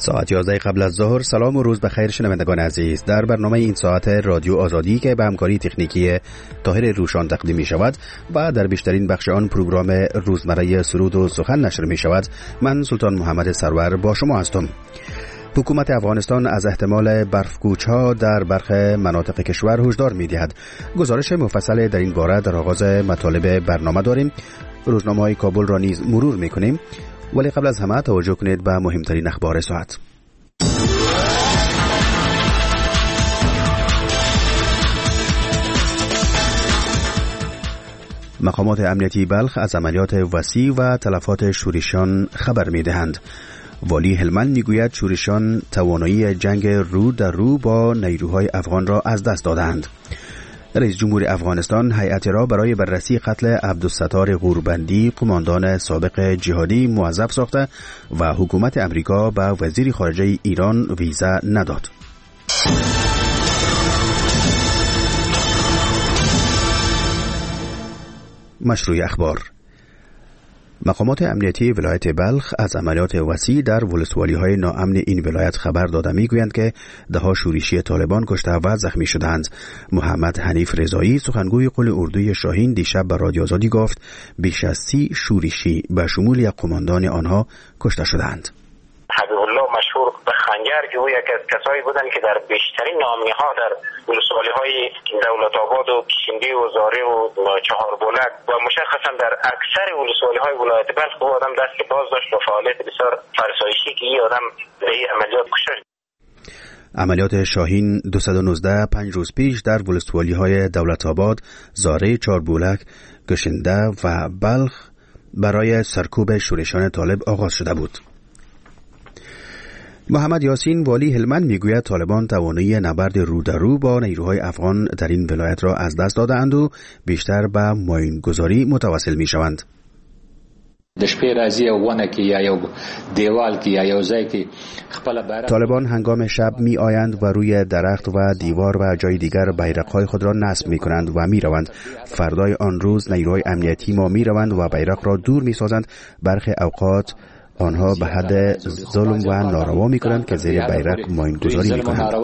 ساعت 11 قبل از ظهر. سلام و روز بخیر شنوندگان عزیز. در برنامه این ساعت رادیو آزادی که به همکاری تکنیکی طاهر روشان تقدیم می شود و در بیشترین بخش آن پروگرام روزمره سرود و سخن نشر می شود، من سلطان محمد سرور با شما هستم. حکومت افغانستان از احتمال برفگوچ‌ها در برخی مناطق کشور هشدار می‌دهد. گزارش مفصل در این باره در آغاز مطالب برنامه داریم. روزنامه‌های کابل را نیز مرور می‌کنیم، ولی قبل از همه توجه کنید به مهمترین اخبار ساعت. مقامات امنیتی بلخ از عملیات وسیع و تلفات شورشیان خبر می‌دهند. والی هلمند میگوید شورشیان توانایی جنگ رو در رو با نیروهای افغان را از دست دادند. رئیس جمهور افغانستان هیئتی را برای بررسی قتل عبدالستار غوربندی، قماندان سابق جهادی، موظف ساخته و حکومت امریکا به وزیر خارجه ایران ویزا نداد. مشروع اخبار. مقامات امنیتی ولایت بلخ از عملیات وسیع در ولسوالی‌های ناامن این ولایت خبر داده می‌گویند که ده‌ها شورشی طالبان کشته و زخمی شدند. محمد حنیف رضایی، سخنگوی قل اردوی شاهین، دیشب به رادیو آزادی گفت بیش از 30 شورشی به شمول یک قماندان آنها کشته شدند. حبیب الله مشهور به خنجر که او یکی از کسایی بودند که در بیشترین نامه‌ها در ولسوالی‌های دولت آباد و کشندی و زاره و چهاربلک و مشخصا در اکثر ولسوالی‌های ولایت بلخ او آدم دست باز داشت و فعالیت بسیار فرسایشی که این آدم به این عملیات کشته. عملیات شاهین 219 5 روز پیش در ولسوالی‌های دولت آباد، زاره، چهاربلک، کشنده و بلخ برای سرکوب شورشیان طالب آغاز شده بود. محمد یاسین، والی هلمند، میگوید طالبان توانایی نبرد رو در رو با نیروهای افغان در این ولایت را از دست دادند و بیشتر به ماینگذاری متوسل می شوند. طالبان هنگام شب می آیند و روی درخت و دیوار و جای دیگر بیرق‌های خود را نصب می کنند و می روند. فردای آن روز نیروهای امنیتی ما می روند و بیرق را دور می سازند. برخی اوقات آنها به حد ظلم و ناروا می کنند که زیر بیرق ماینگذاری می کنند.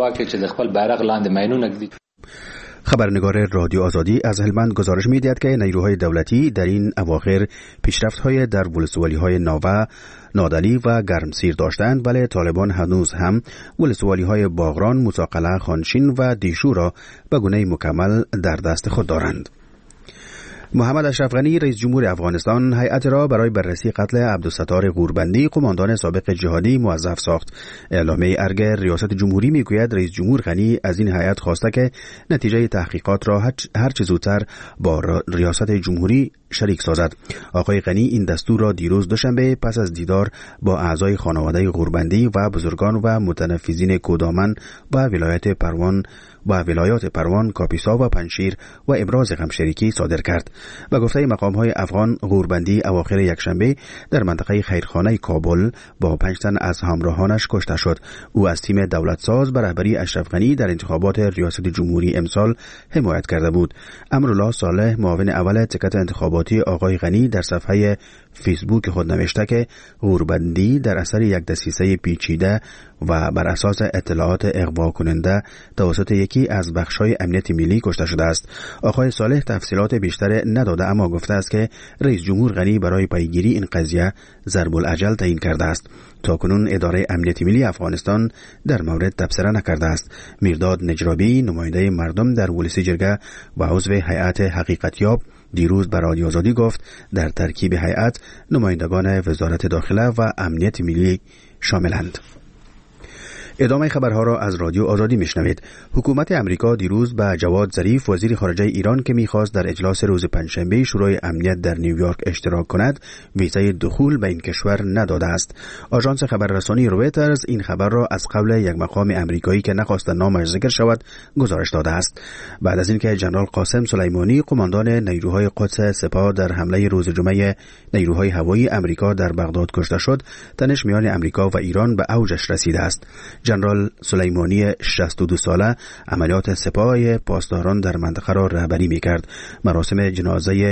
خبرنگار رادیو آزادی از هلمند گزارش می دهد که نیروهای دولتی در این اواخر پیشرفت‌های در ولسوالی‌های ناوه، نادلی و گرمسیر داشتند، ولی طالبان هنوز هم ولسوالی‌های باغران، مساقله، خانشین و دیشو را به گونه مکمل در دست خود دارند. محمد اشرف غنی، رئیس جمهور افغانستان، هیئت را برای بررسی قتل عبدالستار غوربندی، قماندان سابق جهادی، موظف ساخت. اعلامیه ارگ ریاست جمهوری میگوید رئیس جمهور غنی از این هیئت خواسته که نتیجه تحقیقات را هر چه زودتر با ریاست جمهوری شریک سازد. آقای غنی این دستور را دیروز دوشنبه پس از دیدار با اعضای خانواده غوربندی و بزرگان و متنفذین کودامن و ولایات پروان، کاپیسا و پنشیر و ابراز غمشریکی صادر کرد. به گفته مقام‌های افغان، غوربندی اواخر یکشنبه در منطقه خیرخانه کابل با 5 تن از همراهانش کشته شد. او از تیم دولت ساز به رهبری اشرف غنی در انتخابات ریاست جمهوری امسال حمایت کرده بود. امرالله صالح، معاون اول تکت انتخاباتی آقای غنی، در صفحه فیسبوک خود نوشته که غوربندی در اثر یک دسیسه پیچیده و بر اساس اطلاعات اغوا کننده توسط یکی از بخش‌های امنیت ملی کشته شده است. آقای صالح تفصیلات بیشتر نداده، اما گفته است که رئیس جمهور غنی برای پیگیری این قضیه ضرب الاجل تعیین کرده است. تاکنون اداره امنیت ملی افغانستان در مورد تبصره نکرده است. میرداد نجرابی، نماینده مردم در ولسی جرگه و عضو هیئت حقیقتیاب، دیروز به رادیو آزادی گفت در ترکیب هیئت نمایندگان وزارت داخله و امنیت ملی شاملند. ادامه خبرها را از رادیو آزادی میشنوید. حکومت امریکا دیروز به جواد ظریف، وزیر خارجه ایران که میخواست در اجلاس روز پنجشنبه شورای امنیت در نیویورک اشتراک کند، ویزای دخول به این کشور نداده است. آژانس خبررسانی رویترز این خبر را از قبل یک مقام امریکایی که نخواست نامش ذکر شود گزارش داده است. بعد از اینکه ژنرال قاسم سلیمانی، قماندان نیروهای قدس سپاه، در حمله روز جمعه نیروهای هوایی امریکا در بغداد کشته شد، تنش میان امریکا و ایران به اوجش رسیده است. ژنرال سلیمانی 62 ساله عملیات سپاه پاسداران در منطقه را رهبری می‌کرد. مراسم جنازه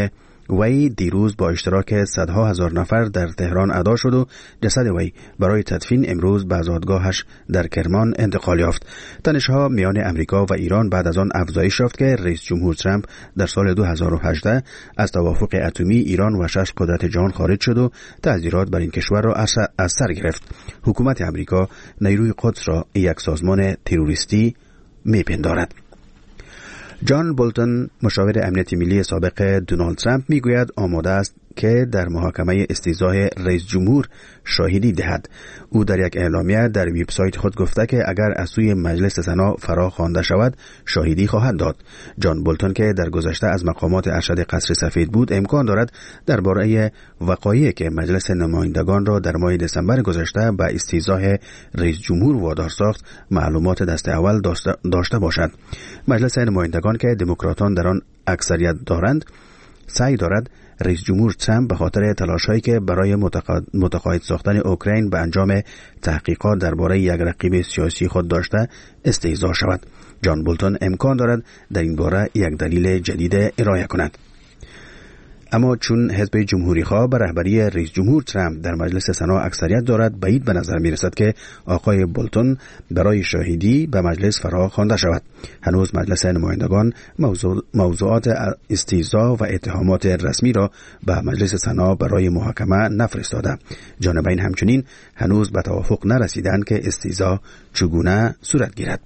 وی دیروز با اشتراک صدها هزار نفر در تهران ادا شد و جسد وی برای تدفین امروز به زادگاهش در کرمان انتقال یافت. تنش‌ها میان امریکا و ایران بعد از آن افزایش یافت که رئیس جمهور ترامپ در سال 2018 از توافق اتمی ایران و 6 قدرت جهان خارج شد و تعزیرات بر این کشور را از سر گرفت. حکومت امریکا نیروی قدس را یک سازمان تروریستی میپندارد. جان بولتون مشاور امنیت ملی سابق دونالد ترامپ میگوید آماده است که در محاکمه استیضاح رئیس جمهور شاهدی دهد. او در یک اعلامیه در وبسایت خود گفته که اگر از سوی مجلس سنا فرا خوانده شود شاهدی خواهد داد. جان بولتون که در گذشته از مقامات ارشد قصر سفید بود امکان دارد درباره وقایعی که مجلس نمایندگان را در ماه دسامبر گذشته به استیضاح رئیس جمهور وادار ساخت معلومات دست اول داشته باشد. مجلس نمایندگان که دموکراتان در آن اکثریت دارند سعی دارد رئیس جمهور ترامپ به خاطر تلاش‌هایی که برای متقاعد ساختن اوکراین به انجام تحقیقات درباره یک رقیب سیاسی خود داشته استیضاح شود. جان بولتون امکان دارد در این باره یک دلیل جدید ارائه کند. اما چون حزب جمهوری‌خواه به رهبری رئیس جمهور ترامپ در مجلس سنا اکثریت دارد، بعید به نظر می‌رسد که آقای بولتون برای شاهدی به مجلس فرا خوانده شود. هنوز مجلس نمایندگان موضوعات استیضاح و اتهامات رسمی را به مجلس سنا برای محاکمه نفرستاده. جانبین همچنین هنوز به توافق نرسیدند که استیضاح چگونه صورت گیرد.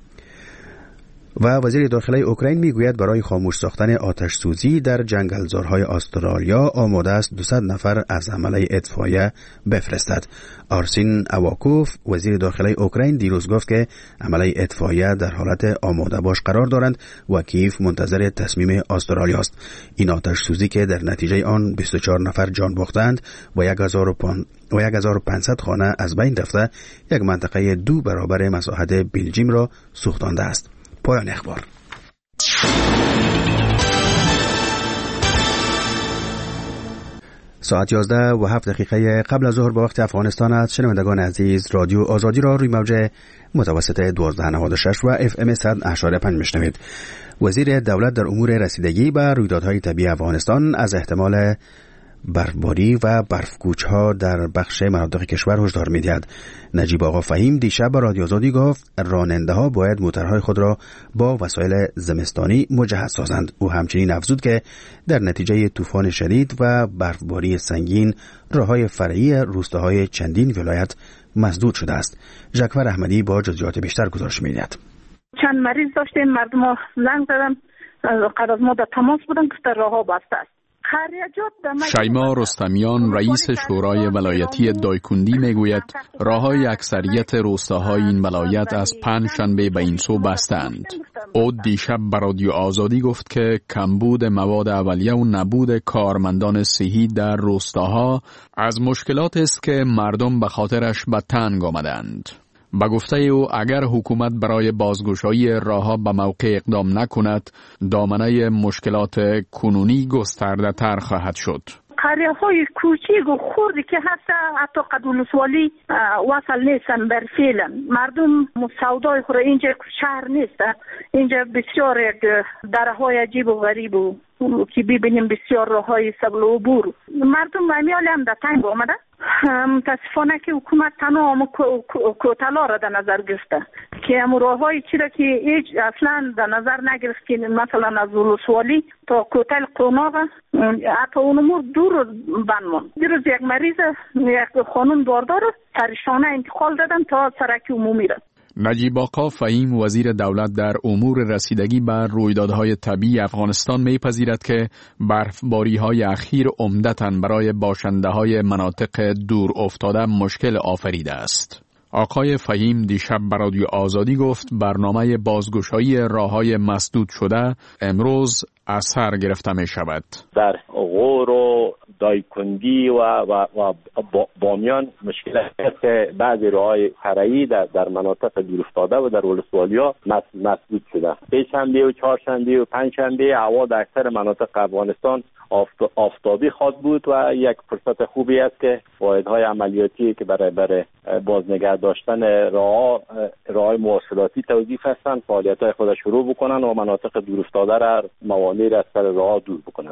و وزیر داخلی اوکراین میگوید برای خاموش ساختن آتش سوزی در جنگلزارهای استرالیا آماده است 200 نفر از عمله اطفائیه بفرستد. آرسین اواکوف وزیر داخلی اوکراین دیروز گفت که عمله اطفائیه در حالت آماده باش قرار دارند و کیف منتظر تصمیم استرالیا است. این آتش سوزی که در نتیجه آن 24 نفر جان باختند و 1500 خانه از بین رفته، یک منطقه 2 برابر مساحت بلژیم را سوختانده است. پایان اخبار. ساعت 11:07 قبل از ظهر به وقت افغانستان است. شنوندگان عزیز، رادیو آزادی را روی موج متوسط 1296 و FM 100.5 میشنوید. وزیر دولت در امور رسیدگی به رویدادهای طبیعی افغانستان از احتمال برفباری و برفکوچ‌ها در بخش مناطق کشور هشدار می‌دهد. نجیب آقا فهیم دیشب به رادیو آزادی گفت راننده‌ها باید موتورهای خود را با وسایل زمستانی مجهز سازند. او همچنین افزود که در نتیجه طوفان شدید و برفباری سنگین راه‌های فرعی روستاهای چندین ولایت مسدود شده است. ژکور احمدی با جزئیات بیشتر گزارش می‌دهد. چند مریض داشتیم، مردم زنگ زدن، قبل از ما در تماس بودن که راه‌ها بسته است. شیما رستمیان رئیس شورای ولایتی دایکندی میگوید راههای اکثریت روستاهای این ولایت از پنجشنبه به این سو بستند. او دیشب به رادیو آزادی گفت که کمبود مواد اولیه و نبود کارمندان صحی در روستاها از مشکلات است که مردم به خاطرش به تنگ آمدند. با گفته او اگر حکومت برای بازگشایی راه‌ها به موقع اقدام نکند، دامنه مشکلات کنونی گسترده تر خواهد شد. قریه‌های کوچیک و خردی که هست حتی قد ولسوالی وصل نیستن بر فعلا. مردم سودای خود اینجا شهر نیست. اینجا بسیار درهای عجیب و غریب و که ببینیم بسیار راههای سبل و عبور. مردم امیال هم در تنگ آمده. متاسفانه که حکومت تنها کوتلا را در نظر گرفته که هم راههای چیزا که هیچ اصلا در نظر نگرفت که مثلا از ولسوالی تا کوتل قوناغ حتی اون امور دور بنمون. دیروز یک مریض یک خانم باردار سرشانه انتقال دادن تا سرک عمومی را. نجیب آقا فهیم وزیر دولت در امور رسیدگی بر رویدادهای طبیعی افغانستان میپذیرد که برفباری‌های اخیر عمدتاً برای باشنده‌های مناطق دور افتاده مشکل آفریده است. آقای فهیم دیشب به رادیو آزادی گفت برنامه بازگشایی راه‌های مسدود شده امروز از سر گرفته می شود. در غور و دایکندی و بامیان مشکل است که بعضی راه‌های فرعی در مناطق دورافتاده و در ولسوالی‌ها مسدود شده. سه‌شنبه و چهارشنبه و پنجشنبه هوا در اکثر مناطق افغانستان آفتابی خواهد بود و یک فرصت خوبی است که واحدهای عملیاتی که برای بازنگه داشتن راه‌های مواصلاتی توظیف هستند فعالیت‌های خود شروع بکنن و مناطق دورافتاده را موانع از سر راه دور بکنن.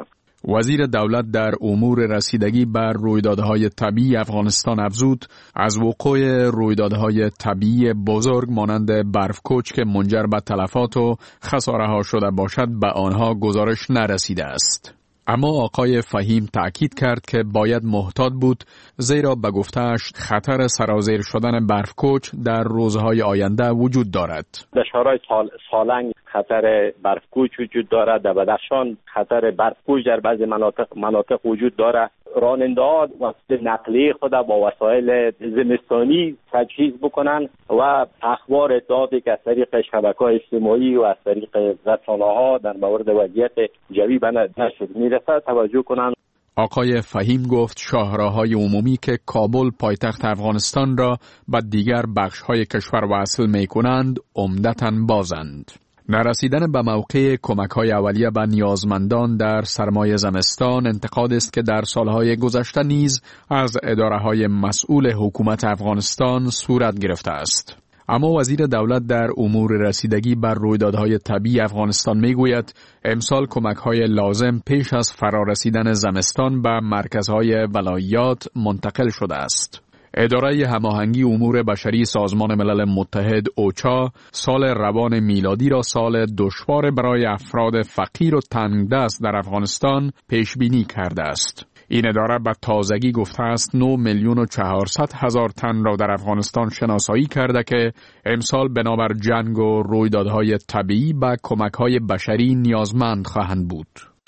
وزیر دولت در امور رسیدگی بر رویدادهای طبیعی افغانستان افزود از وقوع رویدادهای طبیعی بزرگ مانند برفکوچ که منجر به تلفات و خساره‌ها شده باشد به آنها گزارش نرسیده است. اما آقای فهیم تأکید کرد که باید محتاط بود زیرا به گفته‌اش خطر سرازیر شدن برفکوچ در روزهای آینده وجود دارد. در شهرهای سالنگ خطر برفکوچ وجود دارد، در بدخشان خطر برفکوچ در بعضی مناطق وجود دارد. راننده‌ها وسیله نقلیه خود با وسایل زمستانی تجهیز بکنن و اخبار اطلاعاتی که از طریق شبکه‌های اجتماعی و از طریق رسانه‌ها در مورد وضعیت جوی به نشر میرسد توجه کنند. آقای فهیم گفت شاهراهای عمومی که کابل پایتخت افغانستان را به دیگر بخش‌های کشور وصل می‌کنند عمدتاً بازند. نرسیدن به موقع کمک‌های اولیه به نیازمندان در سرمای زمستان انتقاد است که در سالهای گذشته نیز از اداره‌های مسئول حکومت افغانستان صورت گرفته است. اما وزیر دولت در امور رسیدگی بر رویدادهای طبیعی افغانستان میگوید امسال کمک‌های لازم پیش از فرارسیدن زمستان به مرکزهای ولایات منتقل شده است. اداره هماهنگی امور بشری سازمان ملل متحد اوچا سال روان میلادی را سال دشوار برای افراد فقیر و تنگدست در افغانستان پیش بینی کرده است. این اداره به تازگی گفته است 9,400,000 تن را در افغانستان شناسایی کرده که امسال بنابر جنگ و رویدادهای طبیعی به کمک‌های بشری نیازمند خواهند بود.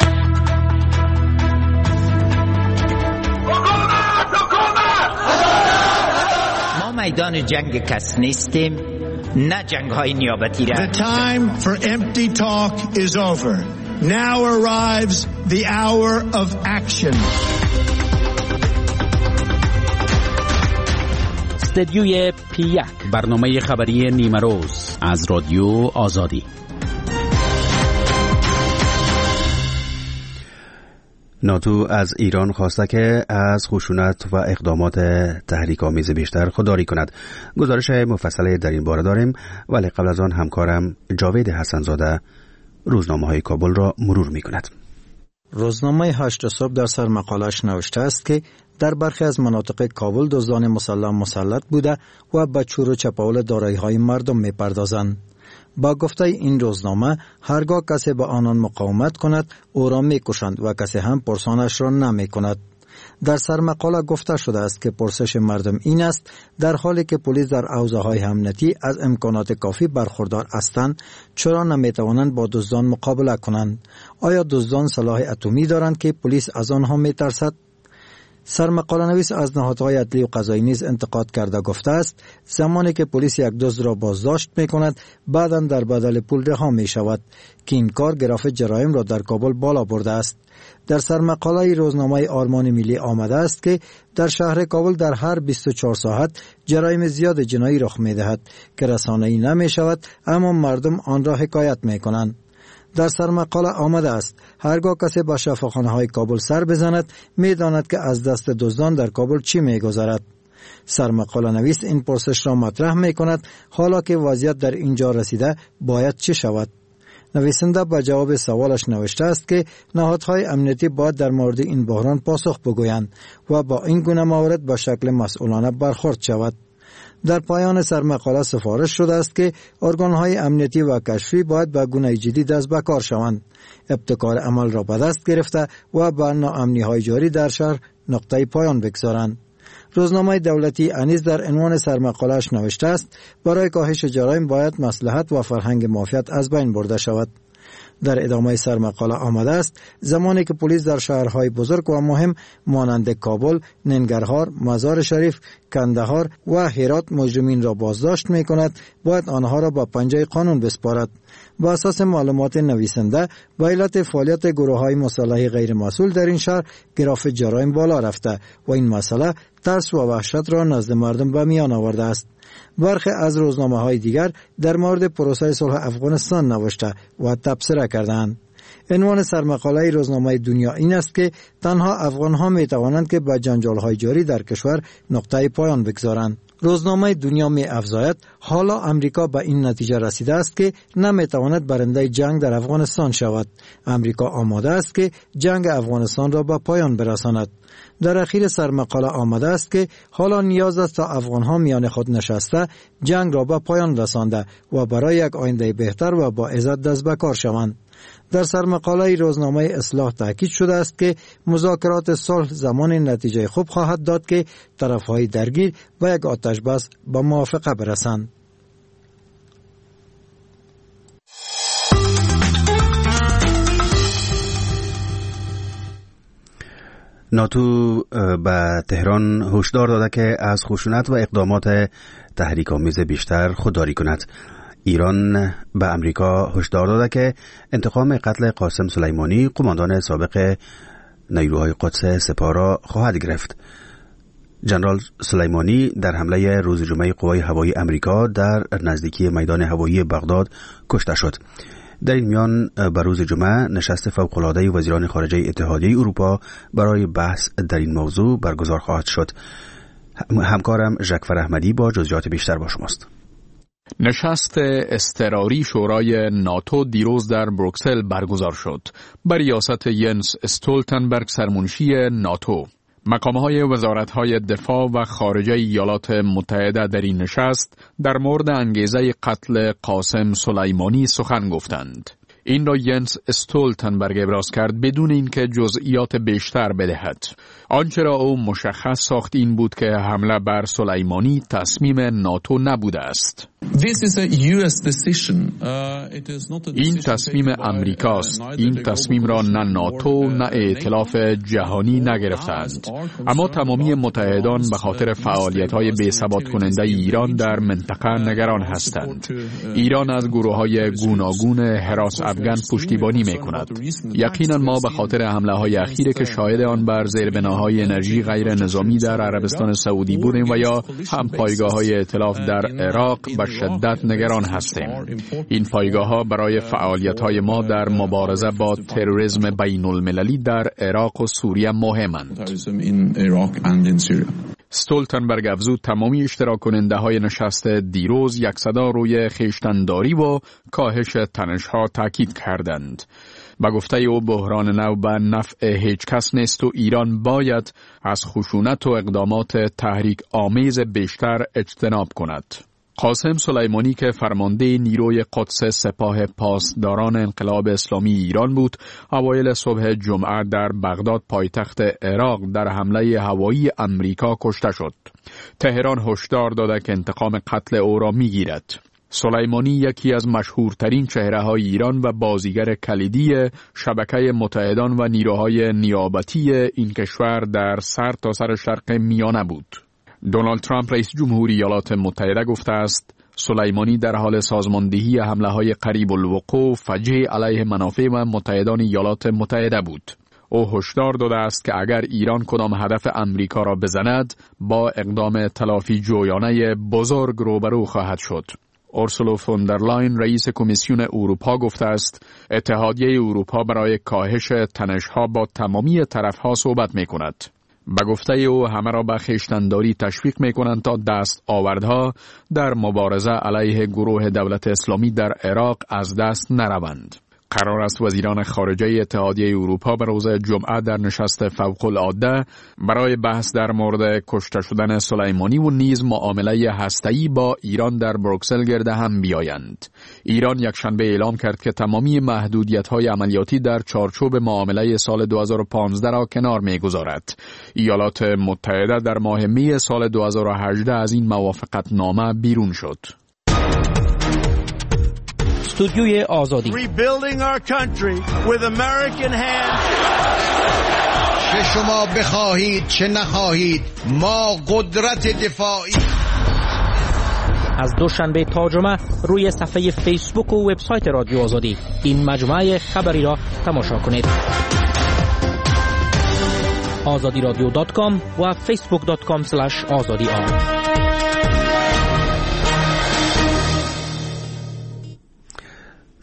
میدان جنگ کس نیستیم، نه جنگ های نیابتی را. The time for empty talk is over. Now arrives the hour of action. استدیوی P1 برنامه خبری نیمه روز از رادیو آزادی. ناتو از ایران خواسته که از خشونت و اقدامات تحریک‌آمیز بیشتر خودداری کند. گزارش مفصلی در این باره داریم، ولی قبل از آن همکارم جاوید حسن‌زاده روزنامه‌های کابل را مرور می‌کند. روزنامه 8 صبح در سر مقاله‌اش نوشته است که در برخی از مناطق کابل دزدان مسلط بوده و به چور و چپاول دارایی‌های مردم می‌پردازند. با گفته این روزنامه هرگاه کسی به آنان مقاومت کند او را می‌کشند و کسی هم پرسانش را نمی‌کند. در سرمقاله گفته شده است که پرسش مردم این است در حالی که پلیس در حوزه‌های امنیتی از امکانات کافی برخوردار هستند چرا نمی‌توانند با دزدان مقابله کنند؟ آیا دزدان سلاح اتمی دارند که پلیس از آنها می‌ترسد؟ سرمقاله نویس از نهادهای عدلی و قضایی نیز انتقاد کرده گفته است زمانی که پلیس یک دزد را بازداشت می‌کند بعداً در بدل پول رها می‌شود که این کار گراف جرایم را در کابل بالا برده است. در سرمقاله روزنامه آرمان ملی آمده است که در شهر کابل در هر 24 ساعت جرایم زیاد جنایی رخ می‌دهد که رسانه‌ای نمی‌شود اما مردم آن را حکایت می‌کنند. در سرمقاله آمده است هرگاه کسی به شفاخانه‌های کابل سر بزند می‌داند که از دست دزدان در کابل چی می‌گذرد. سرمقاله نویس این پرسش را مطرح می‌کند حالا که وضعیت در اینجا رسیده باید چه شود؟ نویسنده به جواب سوالش نوشته است که نهادهای امنیتی باید در مورد این بحران پاسخ بگویند و با این گونه موارد به شکل مسئولانه برخورد شود. در پایان سرمقاله سفارش شده است که ارگان‌های امنیتی و کشفی باید به گونه جدی دست به کار شوند، ابتکار عمل را به دست گرفته و بر ناامنی‌های جاری در شهر نقطه پایان بگذارند. روزنامه دولتی انیس در عنوان سرمقاله‌اش نوشته است برای کاهش جرایم باید مصلحت و فرهنگ مافیات از بین برده شود. در ادامه سرمقاله آمده است زمانی که پلیس در شهرهای بزرگ و مهم مانند کابل، ننگرهار، مزار شریف، کندهار و هرات مجرمین را بازداشت می کند باید آنها را با پنجه قانون بسپارد. با اساس معلومات نویسنده به علت فعالیت گروه‌های مسلح غیر مسئول در این شهر گراف جرایم بالا رفته و این مسئله ترس و وحشت را نزد مردم به میان آورده است. برخی از روزنامه‌های دیگر در مورد پروسه صلح افغانستان نوشته و تبصره کردند. عنوان سرمقاله روزنامه دنیا این است که تنها افغان‌ها می‌توانند که به جنجال‌های جاری در کشور نقطه پایان بگذارند. روزنامه دنیا می افزاید حالا امریکا به این نتیجه رسیده است که نمیتواند برنده جنگ در افغانستان شود. امریکا آماده است که جنگ افغانستان را به پایان برساند. در اخیر سرمقاله آمده است که حالا نیاز است تا افغانها میان خود نشسته جنگ را به پایان رسانده و برای یک آینده بهتر و با عزت دست به کار شوند. در سرمقاله روزنامه اصلاح تاکید شده است که مذاکرات صلح زمان نتیجه خوب خواهد داد که طرفهای درگیر و یک آتش بس به موافقه برسند. ناتو به تهران هشدار داده که از خشونت و اقدامات تحریک‌آمیز بیشتر خودداری کند. ایران به امریکا هشدار داده که انتقام قتل قاسم سلیمانی قماندان سابق نیروهای قدس سپاه را خواهد گرفت. جنرال سلیمانی در حمله روز جمعه قوای هوایی امریکا در نزدیکی میدان هوایی بغداد کشته شد. در این میان به روز جمعه نشست فوق‌العاده وزیران خارجه اتحادیه اروپا برای بحث در این موضوع برگزار خواهد شد. همکارم ژکفر احمدی با جزئیات بیشتر با شماست. نشست اضطراری شورای ناتو دیروز در بروکسل برگزار شد. بر ریاست ینس استولتنبرگ سرمنشی ناتو. مقام‌های وزارت‌های دفاع و خارجه ایالات متحده در این نشست در مورد انگیزه قتل قاسم سلیمانی سخن گفتند. این را ینس استولتنبرگ ابراز کرد بدون اینکه جزئیات بیشتر بدهد. آنچه را او مشخص ساخت این بود که حمله بر سلیمانی تصمیم ناتو نبوده است. این تصمیم امریکاست. این تصمیم را نه ناتو نه ائتلاف جهانی نگرفتند. اما تمامی متحدان به خاطر فعالیت‌های بی‌ثبات کننده ایران در منطقه نگران هستند. ایران از گروه‌های گوناگون هراس افغان پشتیبانی می‌کند. یقینا ما به خاطر حمله‌های اخیری که شاهد آن بر زیربناهای انرژی غیر نظامی در عربستان سعودی بودیم و یا هم پایگاه‌های ائتلاف در عراق به شدت نگران هستیم. این پایگاه‌ها برای فعالیت‌های ما در مبارزه با تروریسم بین‌المللی در عراق و سوریه مهمند. استولتنبرگ افزود تمامی اشتراک کننده های نشست دیروز یک صدا روی خویشتن‌داری و کاهش تنش‌ها تاکید کردند. با گفته او بحران نو به نفع هیچ کس نیست و ایران باید از خشونت و اقدامات تحریک آمیز بیشتر اجتناب کند. قاسم سلیمانی که فرمانده نیروی قدس سپاه پاسداران انقلاب اسلامی ایران بود، اوایل صبح جمعه در بغداد پایتخت عراق در حمله هوایی امریکا کشته شد. تهران هشدار داده که انتقام قتل او را می‌گیرد. سلیمانی یکی از مشهورترین چهره‌های ایران و بازیگر کلیدی شبکه متحدان و نیروهای نیابتی این کشور در سرتاسر شرق میانه بود. دونالد ترامپ رئیس جمهوری ایالات متحده گفته است سلیمانی در حال سازماندهی حمله‌های قریب الوقوع فجیع علیه منافع و متحدان ایالات متحده بود. او هشدار داده است که اگر ایران کدام هدف امریکا را بزند با اقدام تلافی جویانه بزرگ روبرو خواهد شد. اورسولا فون در لاین رئیس کمیسیون اروپا گفته است اتحادیه اروپا برای کاهش تنش‌ها با تمامی طرف‌ها صحبت می‌کند. به گفته او همه را به خویشتن‌داری تشویق می‌کنند تا دست آوردها در مبارزه علیه گروه دولت اسلامی در عراق از دست نروند. قرار است وزیران خارجه اتحادیه اروپا به روز جمعه در نشست فوق‌العاده برای بحث در مورد کشته شدن سلیمانی و نیز معامله هسته‌ای با ایران در بروکسل گرد هم بیایند. ایران یکشنبه اعلام کرد که تمامی محدودیت‌های عملیاتی در چارچوب معامله سال 2015 را کنار می‌گذارد. ایالات متحده در ماه می سال 2018 از این موافقتنامه بیرون شد. استودیوی آزادی. Rebuilding our country with American hands. چه شما بخواهید چه نخواهید ما قدرت دفاعی. از دوشنبه تا جمعه روی صفحه فیسبوک و وبسایت رادیو آزادی این مجموعه خبری را تماشا کنید. azadiradio.com و facebook.com/azadi.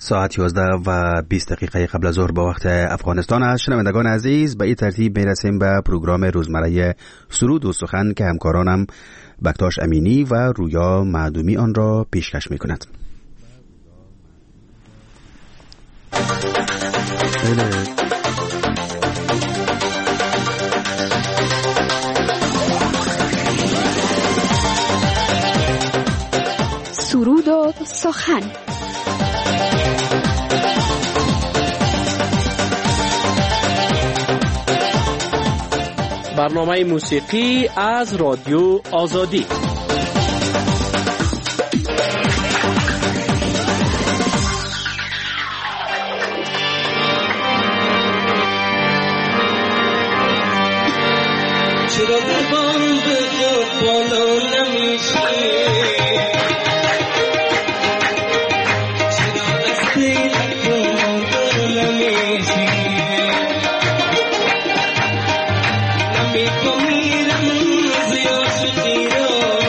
ساعت 11:20 قبل از ظهر با وقت افغانستان است. شنوندگان عزیز، به این ترتیب میرسیم به پروگرام روزمره سرود و سخن که همکارانم بکتاش امینی و رویا معدومی آن را پیشکش می‌کند. سرود و سخن. برنامه موسیقی از رادیو آزادی. چرا قربان به خود بالا نمیشی، چرا از دل خود نمیشی، نمیکنی رمز یا شدیرا،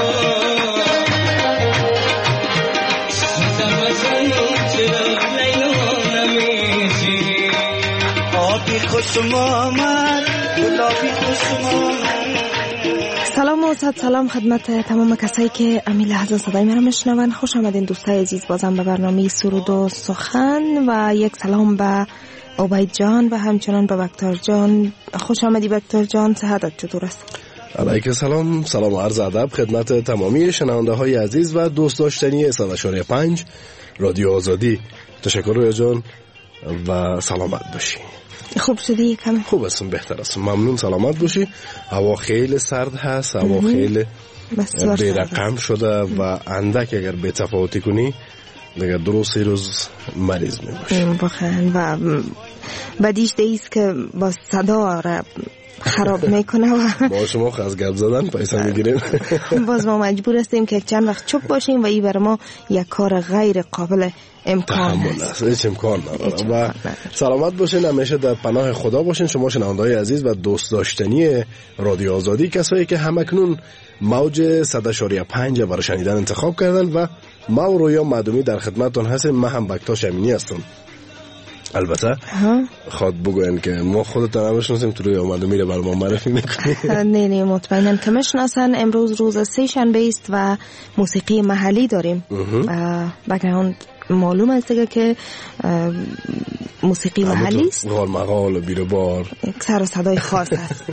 چرا لیلا نمیشی، آبی خوشم آمد گلابی خوشم آمد. سلام و صد سلام خدمت تمام کسایی که امی لحظه صدای من رو میشنون. خوش آمدین دوستای عزیز بازم به برنامه سرود و سخن و یک سلام به عبید جان و همچنان به بکتار جان. خوش آمدی بکتار جان، صحتت چطور است؟ علیک سلام، سلام و عرض ادب خدمت تمامی شنونده های عزیز و دوست داشتنی 100.5 رادیو آزادی. تشکر رویا جان و سلامت باشی. خوب شدی کمی؟ خوب هستم، بهتر هستم، ممنون، سلامت باشی. هوا خیلی سرد هست، هوا خیلی بی‌رقم شده و اندک اگر به تفاوتی کنی دیگه درست روز مریض میباشی. بخیر و بدیش دیست که با صدا را خراب میکنه و با شما از گپ زدن پیسه میگیریم. باز ما مجبور هستیم که چند وقت چوب باشیم و این بر ما یک کار غیر قابل امکان است. هیچ امکان نداره و سلامت باشین، همیشه در پناه خدا باشین شما شنونده‌های عزیز و دوست داشتنی رادیو آزادی، کسایی که همکنون موج 100.5 برای شنیدن انتخاب کردن و ما و رویا معدومی در خدمتتون هستیم. من هم بکتاش امینی هستم. البته خود بگوین که ما خودتون نمیشناسیم، تو رویا معدومی رو برای ما معرفی میکنیم. نه مطمئناً که میشناسن. امروز روز سه شنبه است و موسیقی محلی داریم. بگراند معلوم است که موسیقی محلی است، غال مغال و بیروبار، یک سر و صدای خاص است.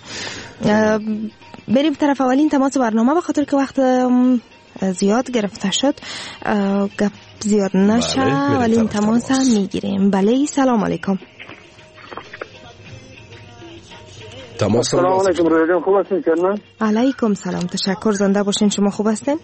بریم طرف اولین تماس برنامه، به خاطر که وقت زیاد گرفته شد گپ زیاد نشه. اولین تماس هم میگیریم. بله، سلام علیکم. سلام علیکم رویا جان، خوب هستین شما؟ علیکم سلام، تشکر، زنده باشین. شما خوب هستین؟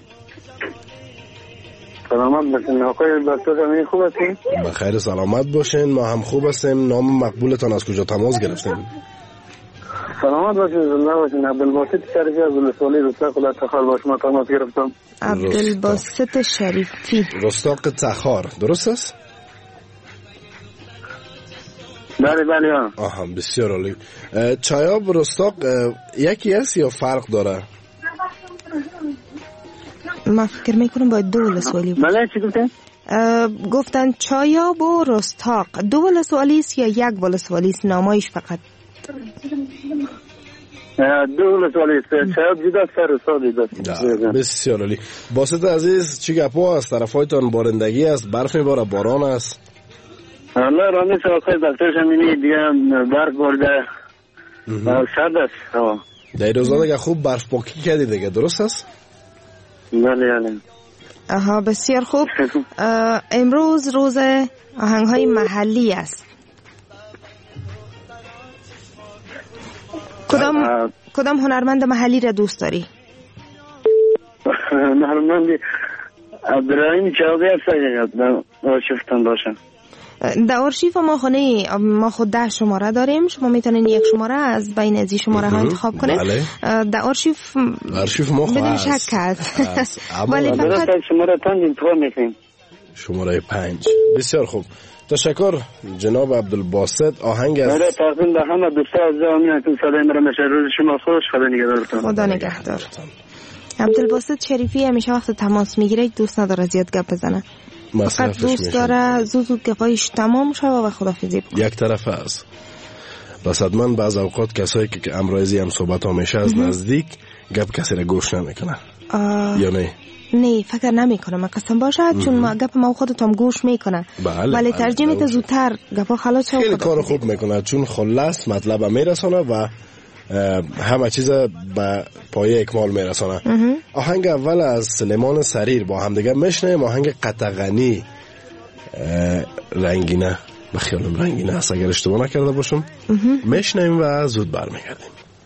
سلامت باشین. آقای بکتاش امینی خوب هستین؟ بخیر سلامت باشین، ما هم خوب هستیم. نام مقبولتان از کجا تماس گرفتین؟ سلامت باشین، زنده باشین. عبدالباسط شریفی از ولسوالی رستاق تخار با شما تماس گرفتم. عبدالباسط شریفی، رستاق تخار، درست است؟ بله. آها، بسیار عالی. چایاب رستاق یکی است یا فرق داره؟ من فکر میکنم باید دو ولسوالی بود. بله، چی گفتن؟ گفتن چایاب و رستاق دو ولسوالی است یا یک ولسوالی است؟ نامایش فقط دو ولسوالی است. چایاب جداست، رستاق جداست. بسیار عالی. باسط عزیز، چی گپا است؟ طرفایتان بارندگی است، برف میباره، باران است؟ الله رحمت آقای بکتاش امینی، دیگه برف بارده، سرد است. در روزا دیگه خوب برف پاکی کردی دیگه، درست است؟ بله. آها، بسیار خوب. امروز روز آهنگ‌های محلی است. کدام هنرمند محلی را دوست داری؟ هنرمند عبدالرحیم چاوی هست، آرشیفتان باشم. در آرشیف ما خود 10 شماره داریم. شما میتونین یک شماره از بین از این شماره ها انتخاب کنید. در آرشیف ما بدون شک هست. ولی فقط شماره 5 انتخاب میکنیم. شماره 5. بسیار خوب، تشکر جناب عبدالباسط. آهنگ از تقدیم به همه دوستان از زمین که صدای مرا میشه. روز شما خوش، خدا نگهدارتون. خدا نگهدار. عبدالباسط شریفی همیشه وقت تماس میگیره دوست نداره زیاد گپ بزنه. فقط دوست داره زود گپایش تمام شوه و خدافظی بکنه. یک طرف است. بس حتما بعض اوقات کسایی که امروزی هم صحبت ها میشه از نزدیک گپ کسی را گوش نمیکنه یا نه؟ نه فکر نمیکنه من قسم باشه چون گپ ما خودتم گوش میکنه ولی ترجیح میده زودتر گپا خلاص شه. خیلی کار خوب میکنه چون خلاص مطلب میرسونه و همه چیز به پایه اکمال میرسونه. آهنگ اول از سلیمان سریر با هم دیگه میشنیم. آهنگ قطغنی رنگینه، به خیالم رنگینه است اگر اشتباه نکرده باشم. میشنیم و زود برمیگردیم.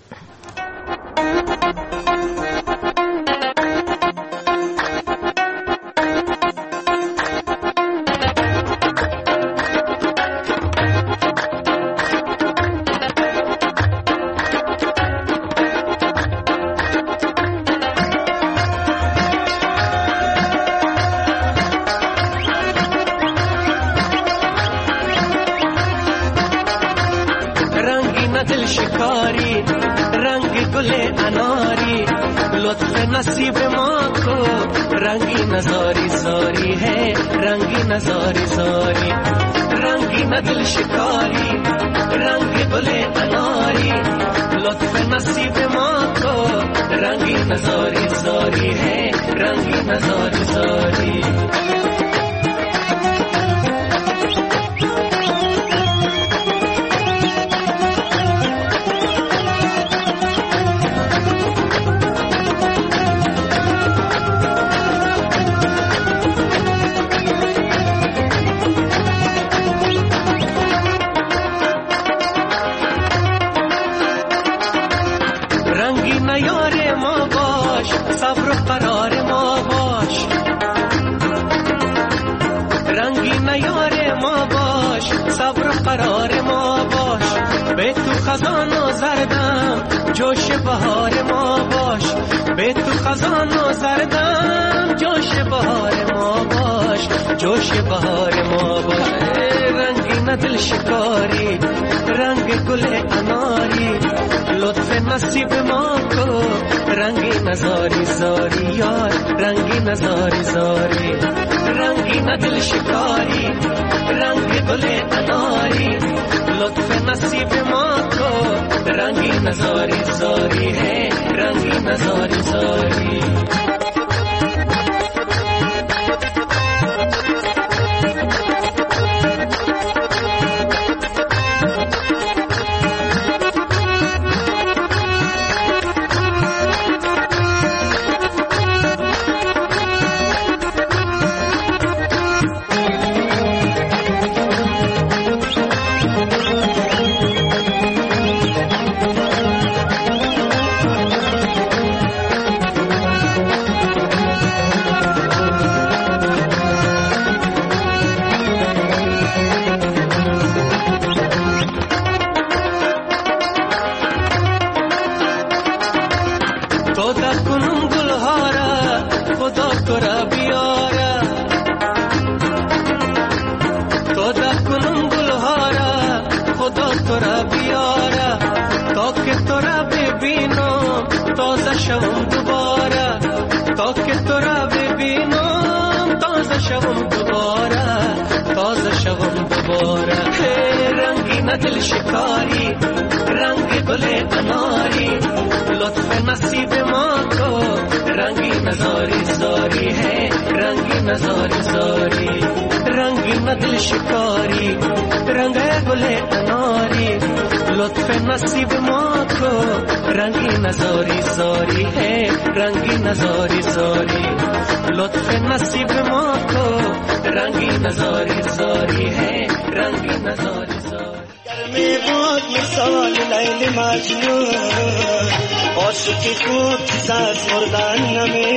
नसीब माँ को रंगी नजारी सारी है रंगी नजारी सारी रंगी न दिल शिकारी रंगी गुले अनारी लुत्फ नसीब माँ को रंगी नजारी सारी है रंगी नजारी सारी खजानो जरदम जोश बहार माँ बाश बेतु खजानो जरदम जोश बहार माँ बाश जोश बहार माँ बाश रंगी न दिल शिकारी रंग गुले अनारी लुत्फ नसीब माँ को रंगी नजारी जारी यार रंगी नजारी जारी रंगी न दिल शिकारी रंग गुले अनारी लुत्फ नसीब माँ को रंगी नजारी सारी है रंगी नजारी सारी दिल शिकारी रंग गुले अनारी लुत्फ नसीब माँ को रंगी नजारी सारी है रंगी नजारी सारी रंगी न दिल शिकारी रंग गुले अनारी लुत्फ नसीब माँ को रंगी नजारी सारी है रंगी नजारी सारी लुत्फ नसीब माँ को रंगी नजारी सारी है रंगी नजारी सारी में बहुत मिसाल लैल मजनून आशिकी खूब सास मुर्दान में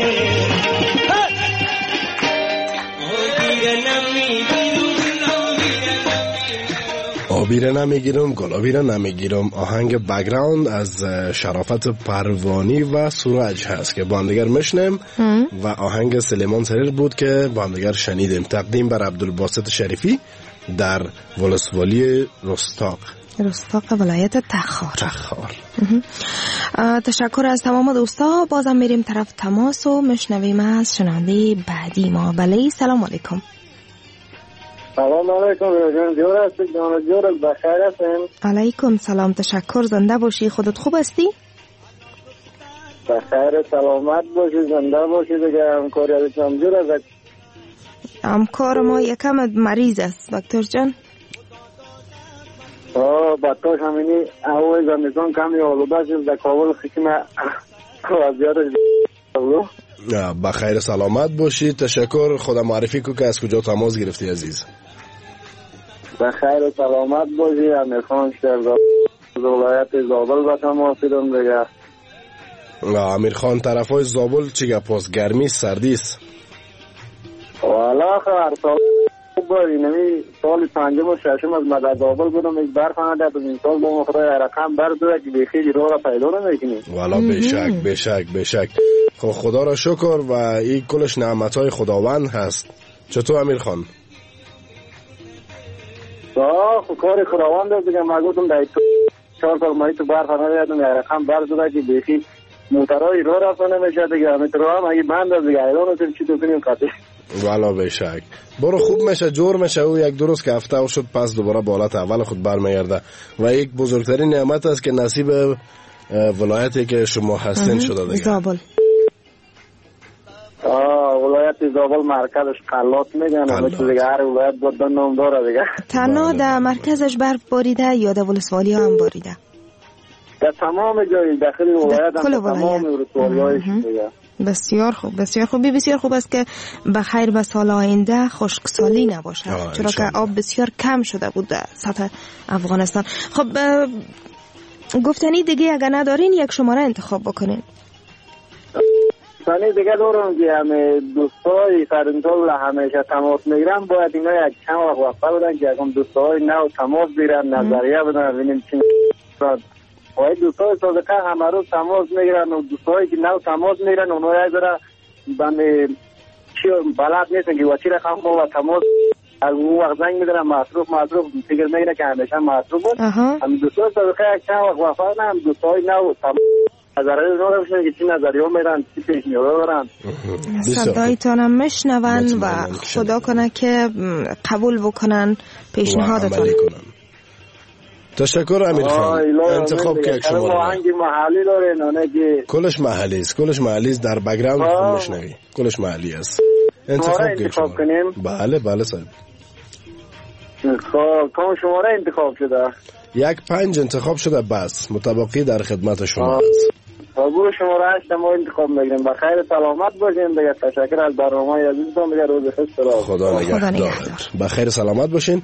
آبیره نمیگیرم گلابیره نمیگیرم آهنگ بک‌گراند از شرافت پروانی و سورج هست که با هم دیگر میشنیم و آهنگ سلیمان سریر بود که با هم دیگر شنیدیم. تقدیم بر عبدالباسط شریفی در ولسوالی رستاق ولایت تخار. تشکر از تمام دوستا. بازم میریم طرف تماس و میشنویم از شنونده بعدی ما. بله سلام علیکم. سلام علیکم جان جور هستید جان جور بخیر هستین؟ علیکم سلام تشکر زنده باشی خودت خوب هستی؟ بخیر سلامت باشی زنده باشی دیگه همکاری از جان جور هست همکار ما یکم مریض است دکتر جان بطاش همینی اول زمستان کمی آلوده شد در کابل خیلی وضعیتش بخیر سلامت باشی تشکر خدا معرفی کو که از کجا تماس گرفتی عزیز بخیر سلامت باشی امیرخان شهردار ولایت زابل با تماس دارم دیگه امیرخان طرفای زابل چی گپ است گرمی سردی است والا هر سال اینمی سال پنجم و ششم از مدد زابل بودم یک برف آمده تو این سال با خدای رقم برد که بخیلی رو را پیدا نمیکنیم والا بشک خب خدا را شکر و این کلش نعمتهای خداوند هست چطور امیر خان؟ خب کار خداوند است دیگه ما گفتم در 4 سال مایی تو برف آمده یک رقم برد که بخیلی موترهای رو رفت نمیشه دیگه مترو هم اگه بند است دیگه ایران هستیم چی تو کنیم قطعی والا بشک برو خوب میشه جور میشه او یک درست که هفته او شد پس دوباره بالات اول خود برمیگرده و یک بزرگترین نعمت است که نصیب ولایتی که شما هستین شده دیگه زابل ولایت زابل مرکزش قلات میگن اما دیگه هر ولایت بود نام داره دیگه تنها در مرکزش برف باریده یا در ولسوالی ها هم باریده در تمام جای داخل ولایت هم تمام ولسوالی هایش دیگه بسیار خوب بسیار خوب است که بخیر به سال آینده خشکسالی نباشه چرا که آب بسیار کم شده بود در سطح افغانستان. خب گفتنی دیگه اگر ندارین یک شماره انتخاب بکنین. گفتنی دیگه دارم که همه دوستای فرنطول همیشه تماس میگیرن باید اینا یک کم وقت بودن که اگم دوستای نو تماس بیرن نظریه بدن ببینیم چی و دوستای صادقه همه روز تماس میگیرن و دوستایی که نو تماس میگیرن اونها یک ذره چی بلد نیستن که وچی رقم و تماس از اون وقت زنگ میدارن مصروف فکر میگیرن که همیشه مصروف بود هم دوستای صادقه یک چند وقت وفادن هم دوستای نو تماس نظریه رو بشنن که چی نظریه میرن چی پیشنهاد دارن صدایتان هم میشنون و خدا کنه که قبول بکنن پیشنهادتان. تشکر امیر خان انتخاب که یک شماره آهنگ محلی داره نه که کلش محلی است در بک‌گراند خود میشنوی کلش محلی است انتخاب کنیم بله صاحب کام شماره انتخاب شده 15 انتخاب شده بس متبقی در خدمت شما است گروه شماره 8 ما انتخاب میگیریم بخیر سلامت باشین دیگه تشکر از برنامه عزیزتون دیگه روز خوش خدا نگهدار بخیر سلامت باشین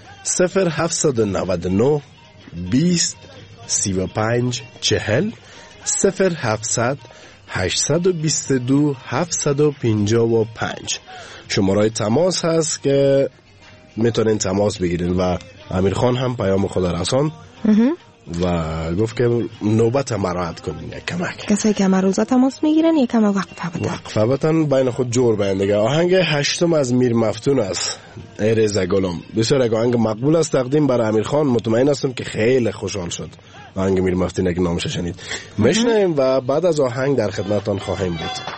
0799 20 35 40 0700 822 755 شماره تماس هست که میتونین تماس بگیرین و امیر خان هم پیام خود رسان و گفت که نوبت مراحت کنین یک کمک کسایی که روزا تماس میگیرن یکم وقفه بتن بین خود جور بین دیگه آهنگ 8 از میر مفتون است ای رضا گلم بسیار یک آهنگ مقبول است تقدیم برای امیر خان مطمئن هستم که خیلی خوشحال شد آهنگ میر مفتون که نامش شنید میشنویم و بعد از آهنگ در خدمتتان خواهیم بود.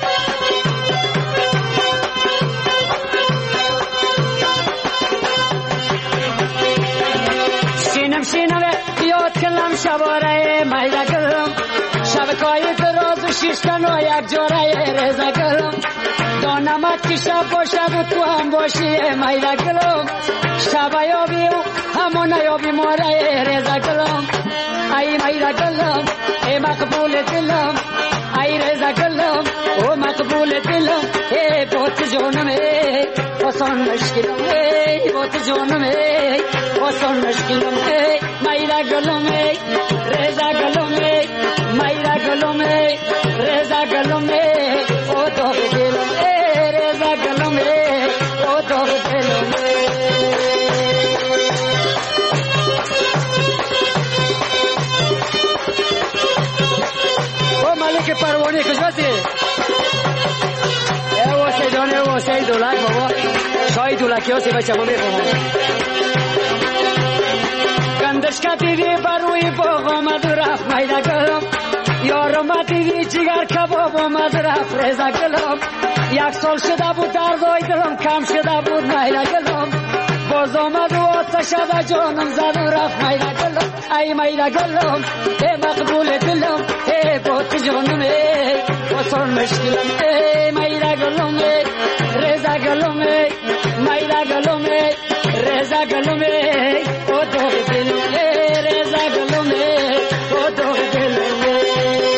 کلم شباره میده کلم شبکای دراز و شیشتن و یک جوره رزا کلم دو نمت که شب باشه و تو هم باشی میده کلم شب یابی و همون یابی ماره رزا کلم ای میده کلم ای مقبول دلم ای رزا کلم او مقبول دلم ای بوت جونم ای واسان مشکلم ای بوت جونم ای واسان مشکلم ای میرا گلومه رضا گلومه میرا گلومه رضا گلومه او تو گلومه رضا گلومه او تو گلومه او مالک پروانه کجاست او سیدانه او سیدولا بابا شاید دولاکیو سی بچه بوده گندش کتیدی بروی باغ آمد رفت میده گلم یارم دیدی جگر کباب آمد رفت رزا گلم یک سال شده بود دردای دلم کم شده بود میده گلم باز آمد و آتش به جانم زد و رفت میرا گلم ای میرا گلم ای مقبول دلم ای بات جانم ای آسان مشکلم ای میرا گلم ای رضا گلم ای میرا گلم ای رضا گلم ای او دو دلم ای رضا گلم ای او دو دلم ای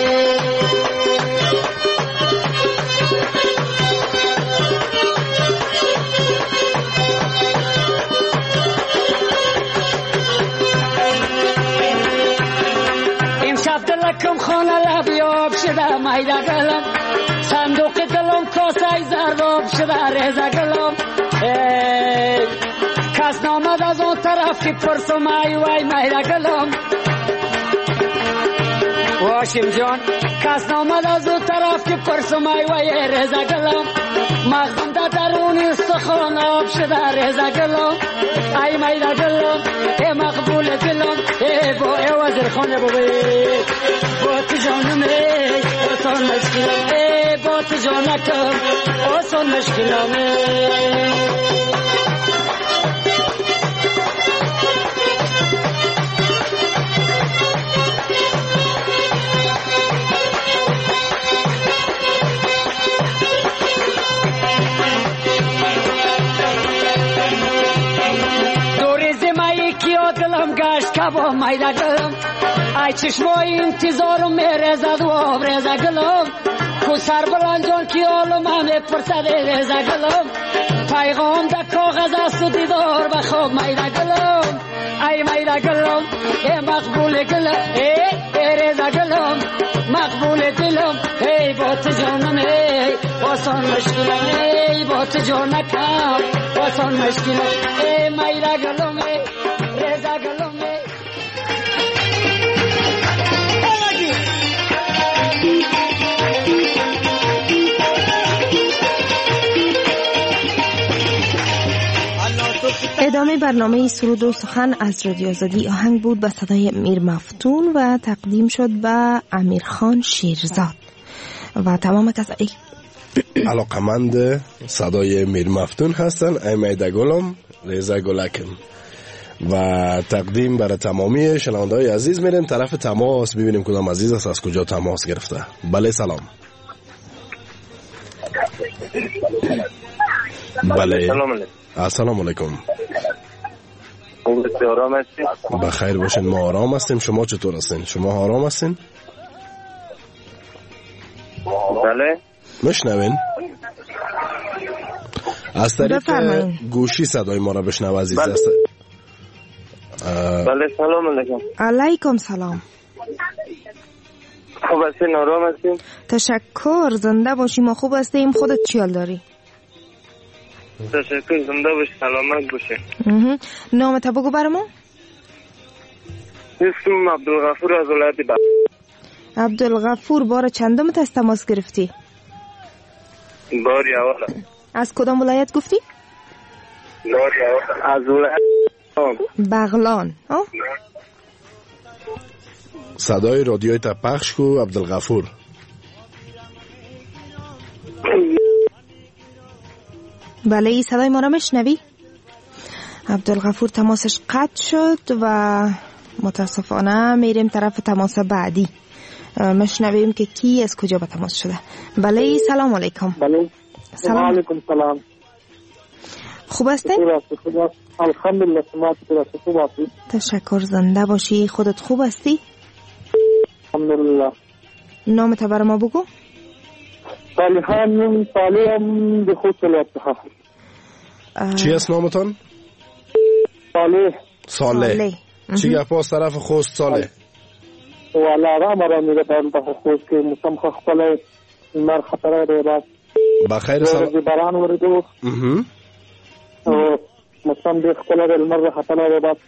دلکم خانه لبیاب شده میرا گلم صندوق دلم کاسه زرباب شده رضا گلم کس نامد از اون طرف که پرسم ای وای میرا گلم واشم جان کس نامد از اون طرف که پرسم ای وای رضا گلم مغزم در درونی استخوان آب شده رضا گلم ای میرا گلم ای مقبول دلم ای با ای وزیر خانه بوی با تو جانم ای آسان مشکلم ای با تو جانکم آسان مشکلم دلم گشت کبا میرا گلم ای چشمای انتظارم میرزد و آب رضا گلم کو سر بلنجان کی آلم همه پرسد رضا گلم پیغام در کاغذ است و دیدار بخواب میرا گلم ای میرا گلم ای مقبول گلم ای رضا گلم مقبول دلم ای با تو جانم ای آسان مشکلم ای با تو جانکم آسان مشکلم ای میرا گلم ای رضا گلم ادامه برنامه سرود و سخن از رادیو آزادی آهنگ بود به صدای میر مفتون و تقدیم شد به امیرخان شیرزاد و تمام کسایی علاقمند صدای میر مفتون هستن. ای میرا گلم رضا گلکم و تقدیم برای تمامی شنونده‌های عزیز میریم طرف تماس ببینیم کدام عزیز است از کجا تماس گرفته. بله سلام. بله السلام علیکم. آرام هستین؟ بخیر باشین. ما آرام هستیم. شما چطور هستین؟ شما آرام هستین؟ بله مشنوین؟ از طریق گوشی صدای ما را بشنو عزیز است. بله سلام علیکم. علیکم سلام. خوب هستین؟ آرام هستین؟ تشکر. زنده باشی. ما خوب هستیم. خودت چی حال داری؟ تشکر. زنده باشی. سلامت باشی. نامت بگو برامون. اسمم عبدالغفور از ولایت بغلان. عبدالغفور بار چندم از تماس گرفتی؟ باری اول. از کدام ولایت گفتی؟ باری اول. از ولایت بغلان. صدای رادیوی تا پخش کو عبدالغفور. بله این صدای ما را مشنوی؟ عبدالغفور تماسش قطع شد و متاسفانه میریم طرف تماس بعدی مشنویم که کی از کجا به تماس شده. بله سلام علیکم. بله سلام علیکم. سلام. خوب هستین؟ الحمدلله. شما خوب هستید؟ تشکر. زنده باشی. خودت خوب هستی؟ الحمدلله. نامت بر ما بگو. صالحان صالحم به خود سلواتها. چی است نامتان؟ صالح. چی گپ است طرف خوست صالح؟ والا را میگه طرف خوست که مسم خپل مر خطر دی راست. بخیر سلام. باران ورده. مسم دی خپل مر خطر دی راست.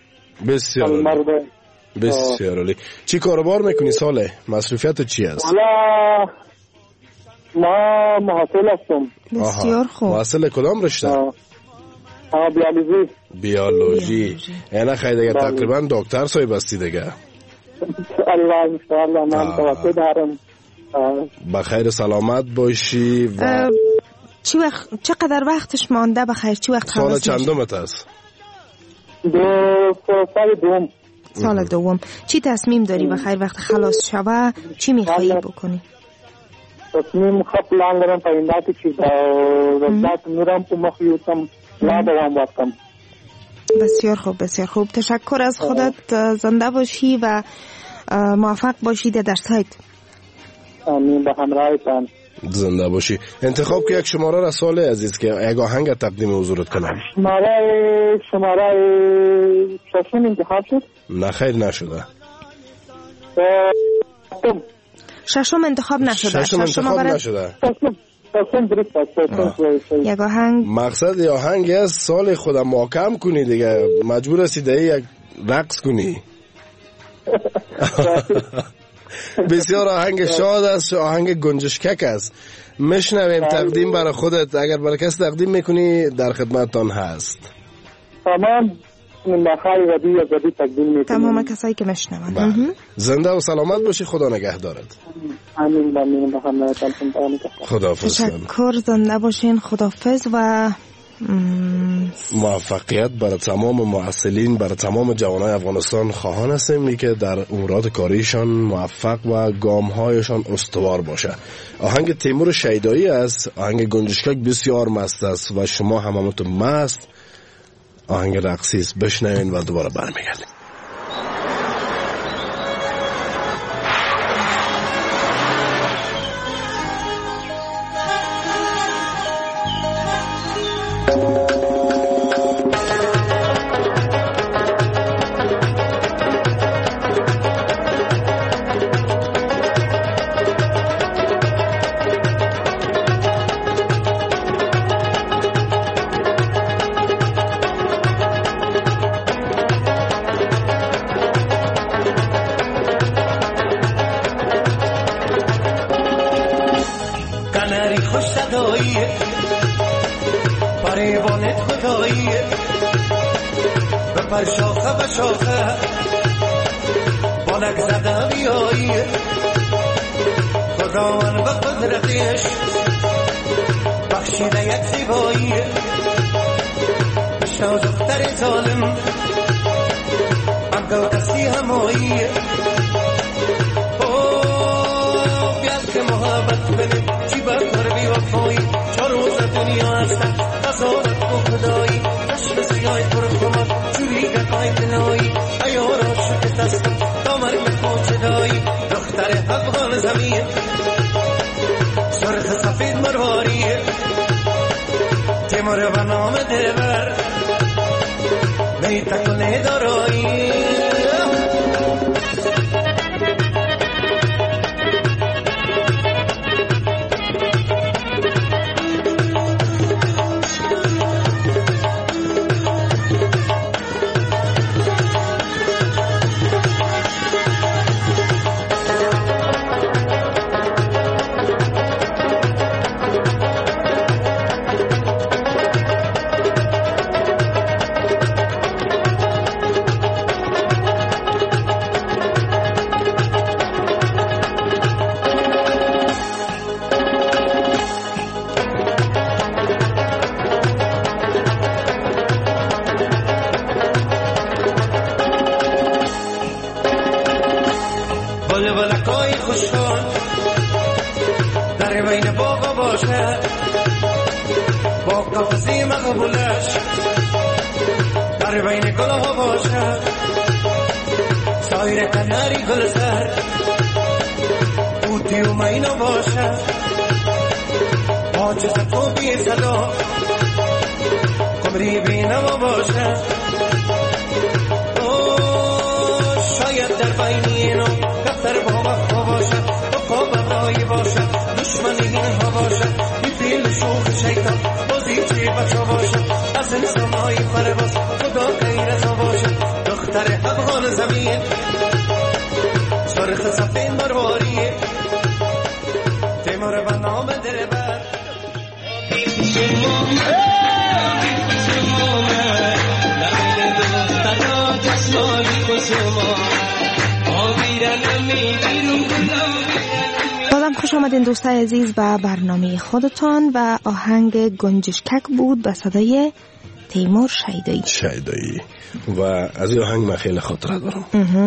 بسیار عالی. چی کاروبار میکنی صالح؟ مصروفیت چی است؟ والا ما محصل هستم. بسیار خوب. محصل کدام رشته؟ بیولوژی. اینا خیلی دیگه تقریبا دکتر صاحب هستی دیگه. الله انشاءالله من توقع دارم. بخیر سلامت باشی. چقدر وقتش مانده بخیر؟ چی وقت سال چندمت است؟ سال دوم. چی تصمیم داری بخیر وقت خلاص شوه چی میخوایی بکنی؟ تصمیم خب پلان دارم پاینده که رضایت میرم تو مخیوتم لا دوام وقتم. بسیار خوب بسیار خوب. تشکر از خودت. زنده باشی و موفق باشی در سایت. آمین. به همراهتان. زنده باشی. انتخاب که یک شماره را سال عزیز که یک آهنگ تقدیم حضورت کنم. شماره ششم انتخاب شد؟ نه خیر نشده. ششم انتخاب نشده. ششم نشده. یک آهنگ مقصد آهنگ از سال خودم محکم کنی دیگه، مجبور هستی دیگه یک رقص کنی. بسیار آهنگ شاد است، آهنگ گنجشکک است. میشنویم. تقدیم برای خودت، اگر برای کس تقدیم میکنی در خدمتتان هست. تمام تمام کسایی که میشنوند. زنده و سلامت باشی. خدا نگهدارت. آمین. خداحافظ. تشکر. زنده باشین. خداحافظ و موفقیت برای تمام معسلین، برای تمام جوانای افغانستان خواهان هستیم که در امورات کاریشان موفق و گامهایشان استوار باشه. آهنگ تیمور شیدایی است. آهنگ گنجشکک بسیار مست است و شما همتون مست. آهنگ رقصی است. بشنوین و دوباره برمیگردیم. بازم خوش آمدین دوستای عزیز به برنامه خودتان و آهنگ گنجشکک بود به صدای تیمور شیدایی و از این آهنگ من خیلی خاطره دارم.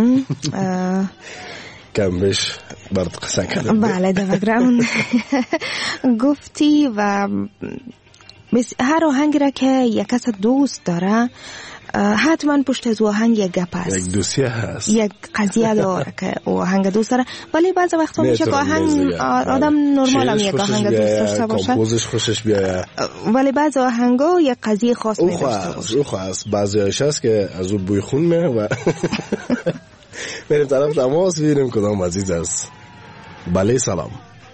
کم بیش برات قصه کردم. بله در بگراوند گفتی و هر آهنگ را که یک کس دوست داره حتما پشت از آهنگ یک گپ هست، یک دوسیه هست، یک قضیه داره که آهنگ دوست داره. ولی بعضی وقتا میشه که آهنگ آدم نرمال هم یک آهنگ دوست داشته باشه، کامپوزش خوشش بیاید، ولی بعضی آهنگا یک قضیه خاص می داشته باشه. او خاص بعضیش هست که از اون بوی خون میه و بریم طرف تماس بگیریم کدام عزیز است. بله سلام.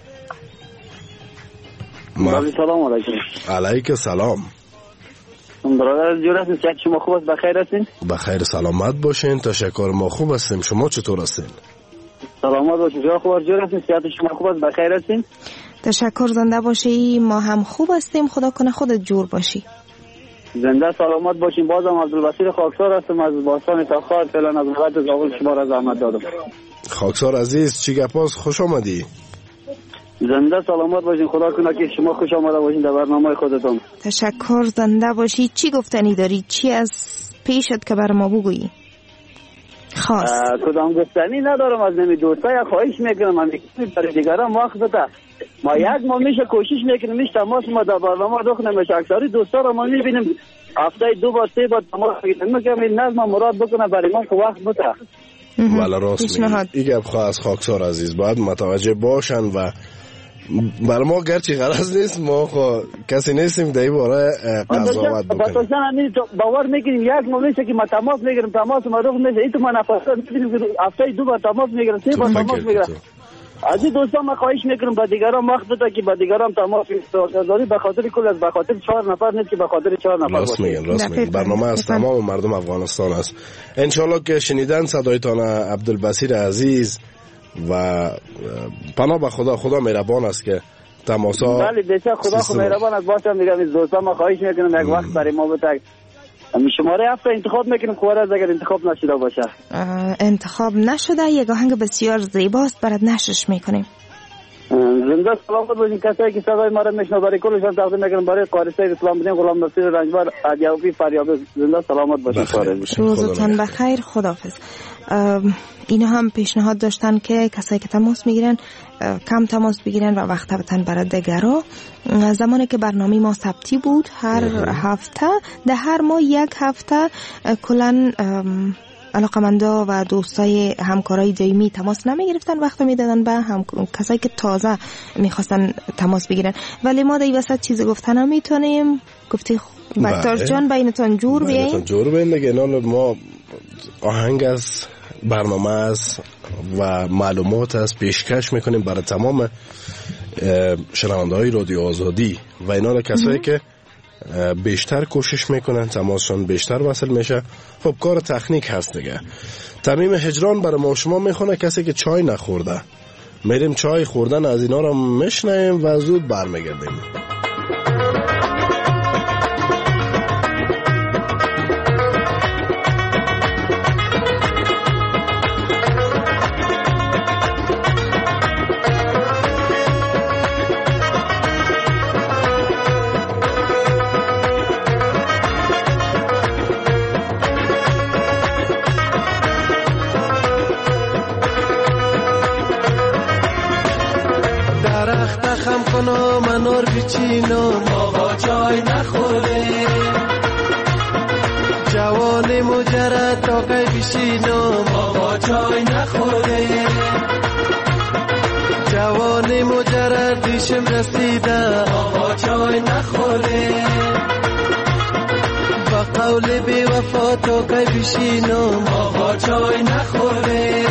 بله سلام علیکم. علیک سلام. برادر جور هستین؟ صحت شما خوب است؟ بخیر هستین؟ بخیر سلامت باشین. تشکر، ما خوب هستیم. شما چطور هستین؟ سلامت باشین. جور خوب جور هستین؟ صحت شما خوب است؟ بخیر هستین؟ تشکر، زنده باشی. ما هم خوب هستیم، خدا کنه خودت جور باشی. زنده سلامت باشین. بازم عبدالبصیر خاکسار هستم از باستان تاخار. فعلا از ملت زاول شما را زحمت دادم. خاکسار عزیز چی گپاست؟ خوش آمدی. زنده سلامت باشین. خدا کنه که شما خوش آمده باشین در برنامه خودتون. تشکر، زنده باشی. چی گفتنی داری؟ چی از پیشت که بر ما بگویی؟ خاص کدام گفتنی ندارم. از نمی دوستای خواهش میکنم من برای دیگران وقت بده. ما یک ما میشه کوشش میکنیم میشه تماس ما در برنامه دخنیم. اکثری دوستا رو ما میبینیم هفته 2 بار 3 بار تماس میکنیم. این نظم مراد بکنه برای ما که وقت بده. ولی راست میگی. این گپ خواهد خاکسار عزیز باید متوجه باشن و برای ما گرچه غرض نیست، ما کسی نیستیم در این باره قضاوت بکنیم. باور میکنیم یک ما میشه که ما تماس میگیریم تماس ما رو میشه این تو من افراد میبینیم که هفته 2 بار تماس میگیریم 3 بار تماس میگیریم. از این دوستان ما خواهش میکنم با دیگران وقت بده که با دیگران تماس بگیرید. به خاطر کل از به خاطر 4 نفر نیست که به خاطر 4 نفر راست میگن. برنامه از تمام مردم افغانستان است. ان شاءالله که شنیدن صدایتان عبدالبصیر عزیز و پناه به خدا مهربان است که تماسا. بله بسیار خدا مهربان است. باشم میگم این دوستان ما خواهش میکنم یک وقت برای ما بده. شماره هفته انتخاب میکنیم خوارز اگر انتخاب نشده باشه. انتخاب نشده یک آهنگ بسیار زیباست برات نشرش میکنیم. زنده سلامت باشین. کسایی که صدای ما را میشنو برای کلشان تقدیم میکنم برای قاری سید اسلام الدین غلام نصیر رنجبر ادیابی فریابی. زنده سلامت باشین. روزتون بخیر. خداحافظ. اینا هم پیشنهاد داشتن که کسایی که تماس میگیرن کم تماس بگیرن و وقت بتن برای دیگرا. زمانی که برنامه ما ثبتی بود هر هفته در هر ماه یک هفته کلن علاقمندا و دوستای همکارای دائمی تماس نمی گرفتن، وقت میدادن به هم کسایی که تازه میخواستن تماس بگیرن. ولی ما در این وسط چیز گفتن میتونیم. گفتی بکتار جان بینتان جور بیاییم. جور بیاییم دیگه. ما آهنگ از برنامه است و معلومات است پیشکش میکنیم برای تمام شنونده های رادیو آزادی و اینا کسایی که بیشتر کوشش میکنن تماسشون بیشتر وصل میشه. خب کار تکنیک هست دیگه. تمیم هجران برای ما شما میخونه کسی که چای نخورده. میریم چای خوردن از اینا رو میشنیم و زود برمیگردیم. منور بچینو ما چای نخوره جوان مجرد تاقه بشینو ما چای نخوره جوان مجرد دیشم رسیده ما چای نخوره با قول بی وفا تاقه بشینو ما چای نخوره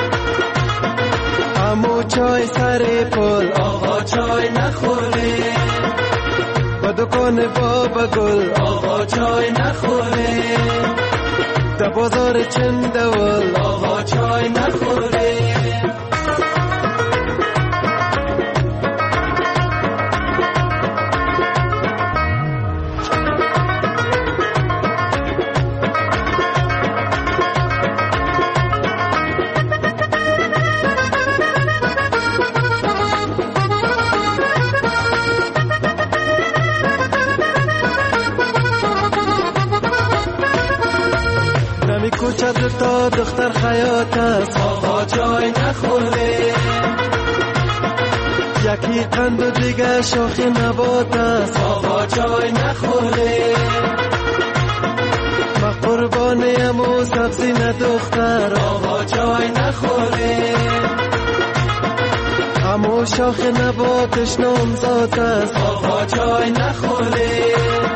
همو چای سر پل آقا چای نخوره با دکان بابا گل آقا چای نخوره در بازار چندول آقا چای نخوره اینقدر تا دختر خیاط است آقا چای نخورده، یکی قند و دیگه شاخی نبات است آقا چای نخورده، ما قربانیم و سبزی ندختر آقا چای نخورده، امو شاخ نباتش نامزاد است آقا چای نخورده،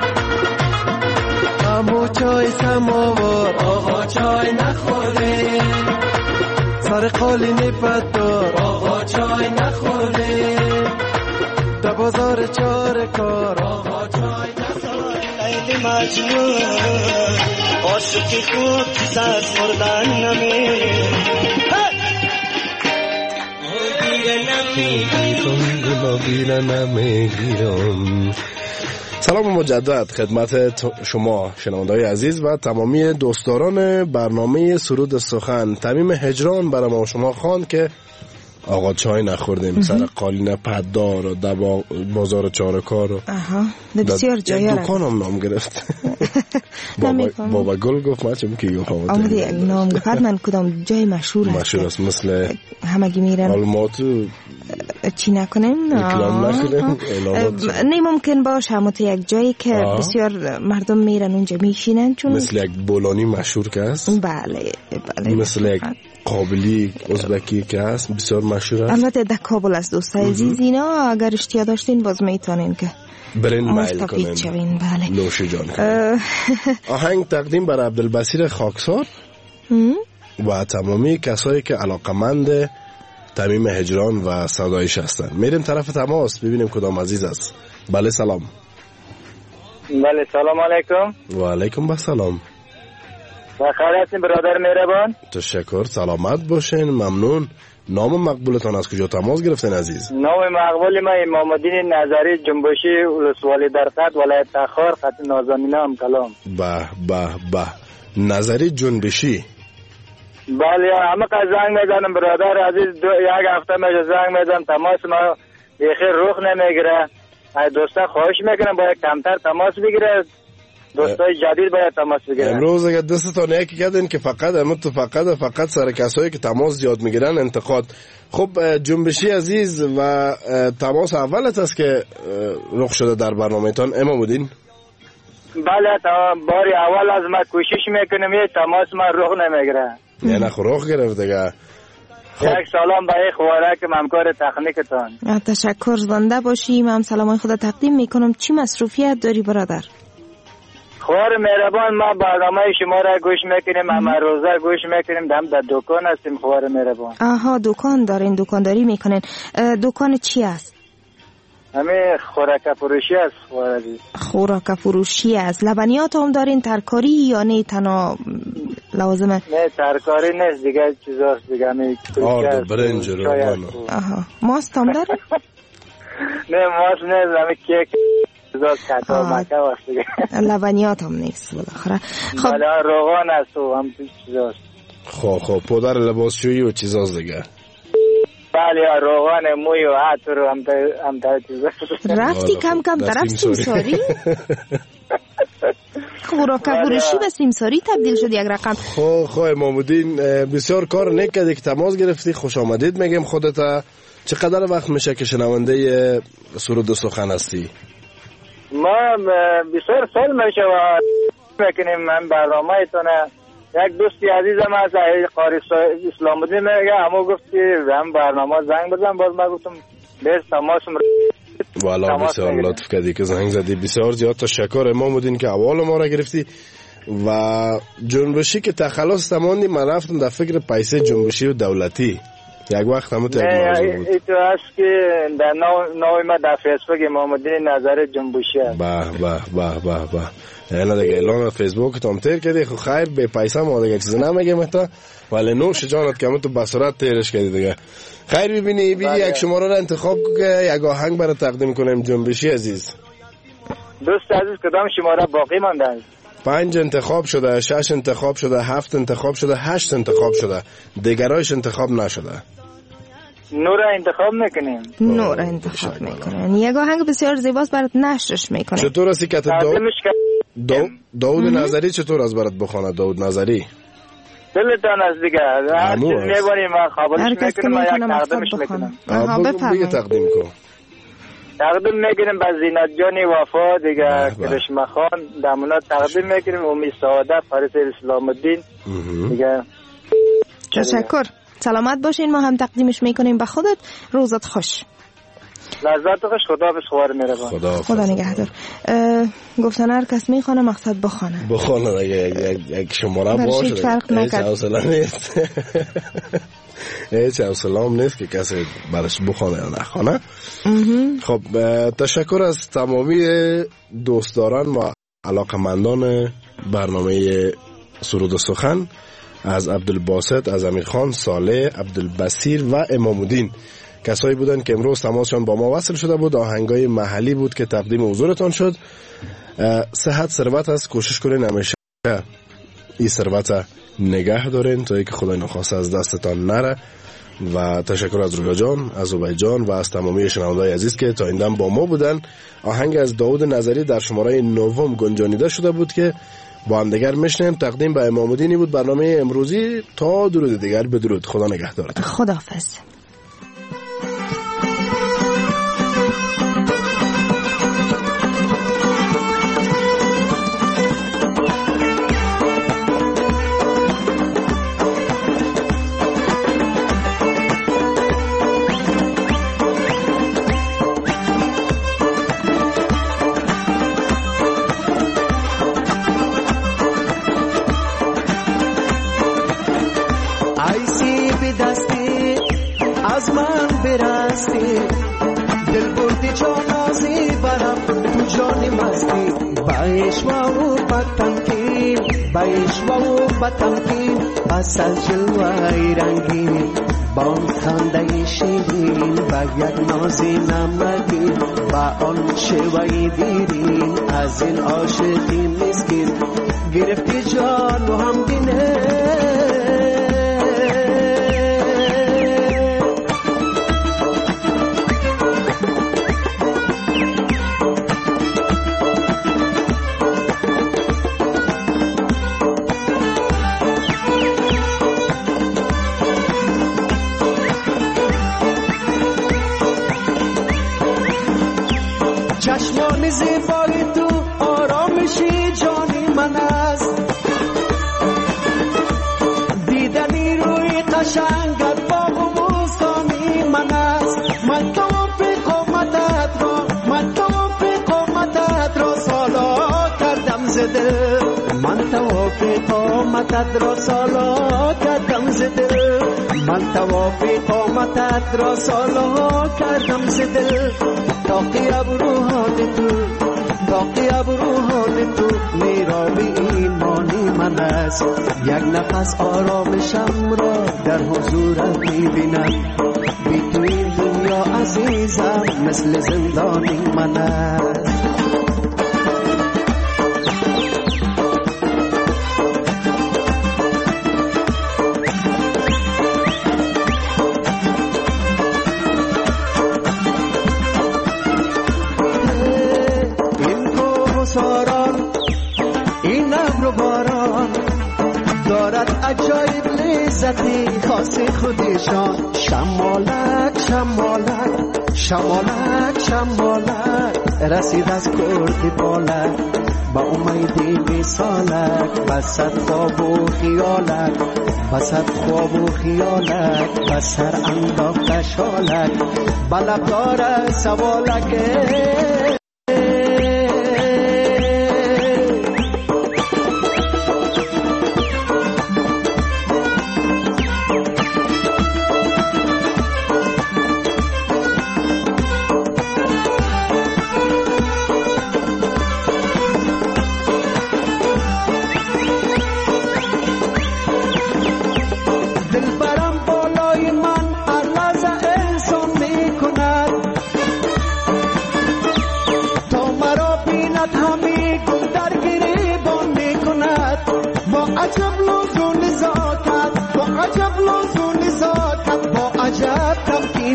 امو چای سماوار آقا چای نخورده، سر قالین پدار آقا چای نخورده، در بازار چار کار آقا چای نخورده. لیلی مجنون عاشقی خود از مردن نمیگیرم. سلام مجدد خدمت شما شنونده‌های عزیز و تمامی دوستداران برنامه سرود سخن. تمیم هجران برای ما شما خواند که آقا چای نخوردیم سر قالین پدار و بازار چارکار و بسیار جایی را دکانم نام گرفت. بابا گل گفت ما چه میگی آمده یک نام گفت من کدام جای مشهور است مشهور است مثل همگی میرن آلماتو چی نکنیم نه ممکن باشه اما تو یک جایی که بسیار مردم میرن اونجا میشینن چون مثل یک بولانی مشهور که است بله مثل یک قابلی ازبکی که هست بسیار مشهور است. البته در کابل است دوستای عزیز اینا اگر اشتیا داشتین باز میتونین که برین مایل کنین بله. نوش جان آهنگ تقدیم بر عبدالبصیر خاکسار و تمامی کسایی که علاقمند تمیم هجران و صدایش هستن. میریم طرف تماس ببینیم کدام عزیز است. بله سلام. بله سلام علیکم. و علیکم السلام. بخیر هستین برادر مهربان؟ تشکر سلامت باشین ممنون. نام مقبولتان از کجا تماس گرفتین عزیز؟ نام مقبول من امام الدین نظری جنبشی ولسوالی در خط ولایت تخار خط نازنینه ام کلام. به نظری جنبشی. بله همه که زنگ میزنم برادر عزیز یک هفته میشه زنگ میزنم تماس ما بخیر رخ نمیگیره. دوستا خواهش میکنم باید کمتر تماس بگیره. دوستای جدید باید تماس بگیرن. امروز اگر دستتان یکی کردین که فقط سر کسایی که تماس زیاد میگیرن انتقاد. خب جنبشی عزیز و تماس اولت است که رخ شده در برنامه‌تان امام الدین؟ بله باری اول از ما کوشش میکنم یه تماس ما رخ نمیگیره. نه رخ گرفت دیگه. یک سلام به خوارک همکار تکنیکتان. تشکر زنده باشیم. هم سلامای خدا تقدیم میکنم. چی مصروفیت داری برادر؟ خوار مهربان ما برنامه شما را گوش میکنیم همه روزه گوش میکنیم در دکان هستیم خوار مهربان. آها دکان دارین دکانداری میکنین. دکان چی است؟ همه خوراک فروشی است خوار عزیز. خوراک فروشی است. لبنیات هم دارین ترکاری یا نه تنها لازمه؟ نه ترکاری نیست دیگه چیزاست دیگه همه آرد برنج روغن. آها ماست هم دارین؟ نه ماست نیست همه کیک لبنیات هم نیست بالاخره. خب روغن است و هم چیزاست. خب پودر لباسشویی و چیزاست دیگه. بله روغن موی و عطر و هم تا چیزاست. رفتی کم طرف سیمساری؟ خوراک فروشی و سیمساری تبدیل شد یک رقم. خب امام الدین بسیار کار نیک کردی که تماس گرفتی. خوش آمدید میگم خودت. چقدر وقت میشه که شنونده سرود سخن هستی؟ ما بسیار سال میشه و میکنیم من برنامه ایتونه. یک دوستی عزیزم هست قاری اسلام الدین میگه همو گفت که هم برنامه زنگ بزن باز من گفتم بیس تماسم والا بسیار لطف کردی که زنگ زدی. بسیار زیاد تشکر امام الدین که اول ما را گرفتی و جنبشی که تخلص تماندی من رفتم در فکر پیسه جنبشی و دولتی یک وقت همه تو یک موضوع بود. ایتو هست که در نوی ما در فیسبوک امام الدین نظری جنبشی هست. به اینا دیگه اعلان فیسبوک تام تیر کردی. خب خیر به پیسه ما دیگه چیز نمیگم تا ولی نوش جانت که همه تو بسرات تیرش کردی دیگه. خیر ببینی یک شماره را انتخاب که یک آهنگ برای تقدیم کنیم جنبشی عزیز. دوست عزیز کدام شماره باقی مانده است؟ 5 انتخاب شده، 6 انتخاب شده، 7 انتخاب شده، 8 انتخاب شده، دیگرایش انتخاب نشده. نور انتخاب میکنیم. نور انتخاب میکنیم. یک آهنگ بسیار زیباست برات نشرش میکنیم. چطور است که داود نظری چطور از برات بخونه؟ داود نظری دلتان از دیگه هر چیز میبریم و قابلش میکنیم و یک تقدیمش میکنم. بگه تقدیم کن. تقدیم میکنیم به زینت جانی وفا دیگه کرشمه خان دمونا تقدیم میکنیم امی سعاده فارس اسلام الدین دیگه. تشکر. سلامت باشین. ما هم تقدیمش میکنیم به خودت. روزت خوش. لذت خوش. خدا بس خوار میره. خدا نگهدار. گفتن هر کس میخوانه مقصد بخوانه دیگه. یک شماره باشه. هیچ فرق نکرد. هیچ سلام نیست که کسی برش بخوانه یا نخوانه. خب تشکر از تمامی دوستداران و علاقمندان برنامه سرود و سخن، از عبدالباسط، از امیرخان، صالح، عبدالبصیر و امام الدین. کسایی بودن که امروز تماسشان با ما وصل شده بود. آهنگای محلی بود که تقدیم حضورتان شد. صحت ثروت است. کوشش کنین همیشه این ثروت نگه دارین تا اینکه خدای نخواسته از دستتان نره. و تشکر از رویا جان، از عبید جان و از تمامی شنوندگان عزیز که تا این دم با ما بودن. آهنگ از داود نظری در شماره 9 گنجانیده شده بود که با هم دیگر میشنیم. تقدیم به امام الدین بود برنامه امروزی. تا درود دیگر بدرود. خدا نگهدارت. خداحافظ. اصل جلوه رنگین با خنده شیرین و یک نازی نمکین و آن شوی دیرین از این عاشقی مسکین گرفتی جان و هم دینه چشمان زیبای تو آرامشی جانی من است دیدنی روی قشنگت باغ و بوستانی من است من توفی قامتت را سالا کردم زده من توفی قامتت را سالا کردم زده من توفی قامتت را سالا کردم زده تاقی ابروحان تو میرابی ایمانی من است یک نفس آرامشم را در حضورت میبینم بی تو این دنیا عزیزم مثل زندانی من است عجایب لذتی خاصی خودشان شمالک رسید از کرد بالک با امیدی مثالک بسد خواب و خیالک بسر انداخت شالک بلب داره سوالک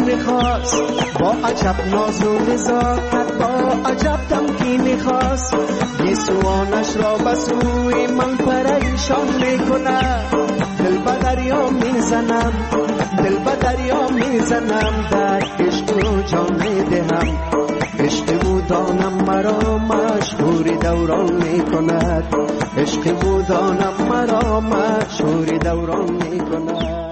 تمکین خاص، با عجب ناز و نزاکت، با عجب تمکین خاص، گیسوانش را به سوی من پریشان میکنه. دل به دریا میزنم، دل به دریا میزنم، در عشق و جان میدهم. عشق بودانم مرا مشهور دوران میکند، عشق بودانم مرا مشهور دوران میکند.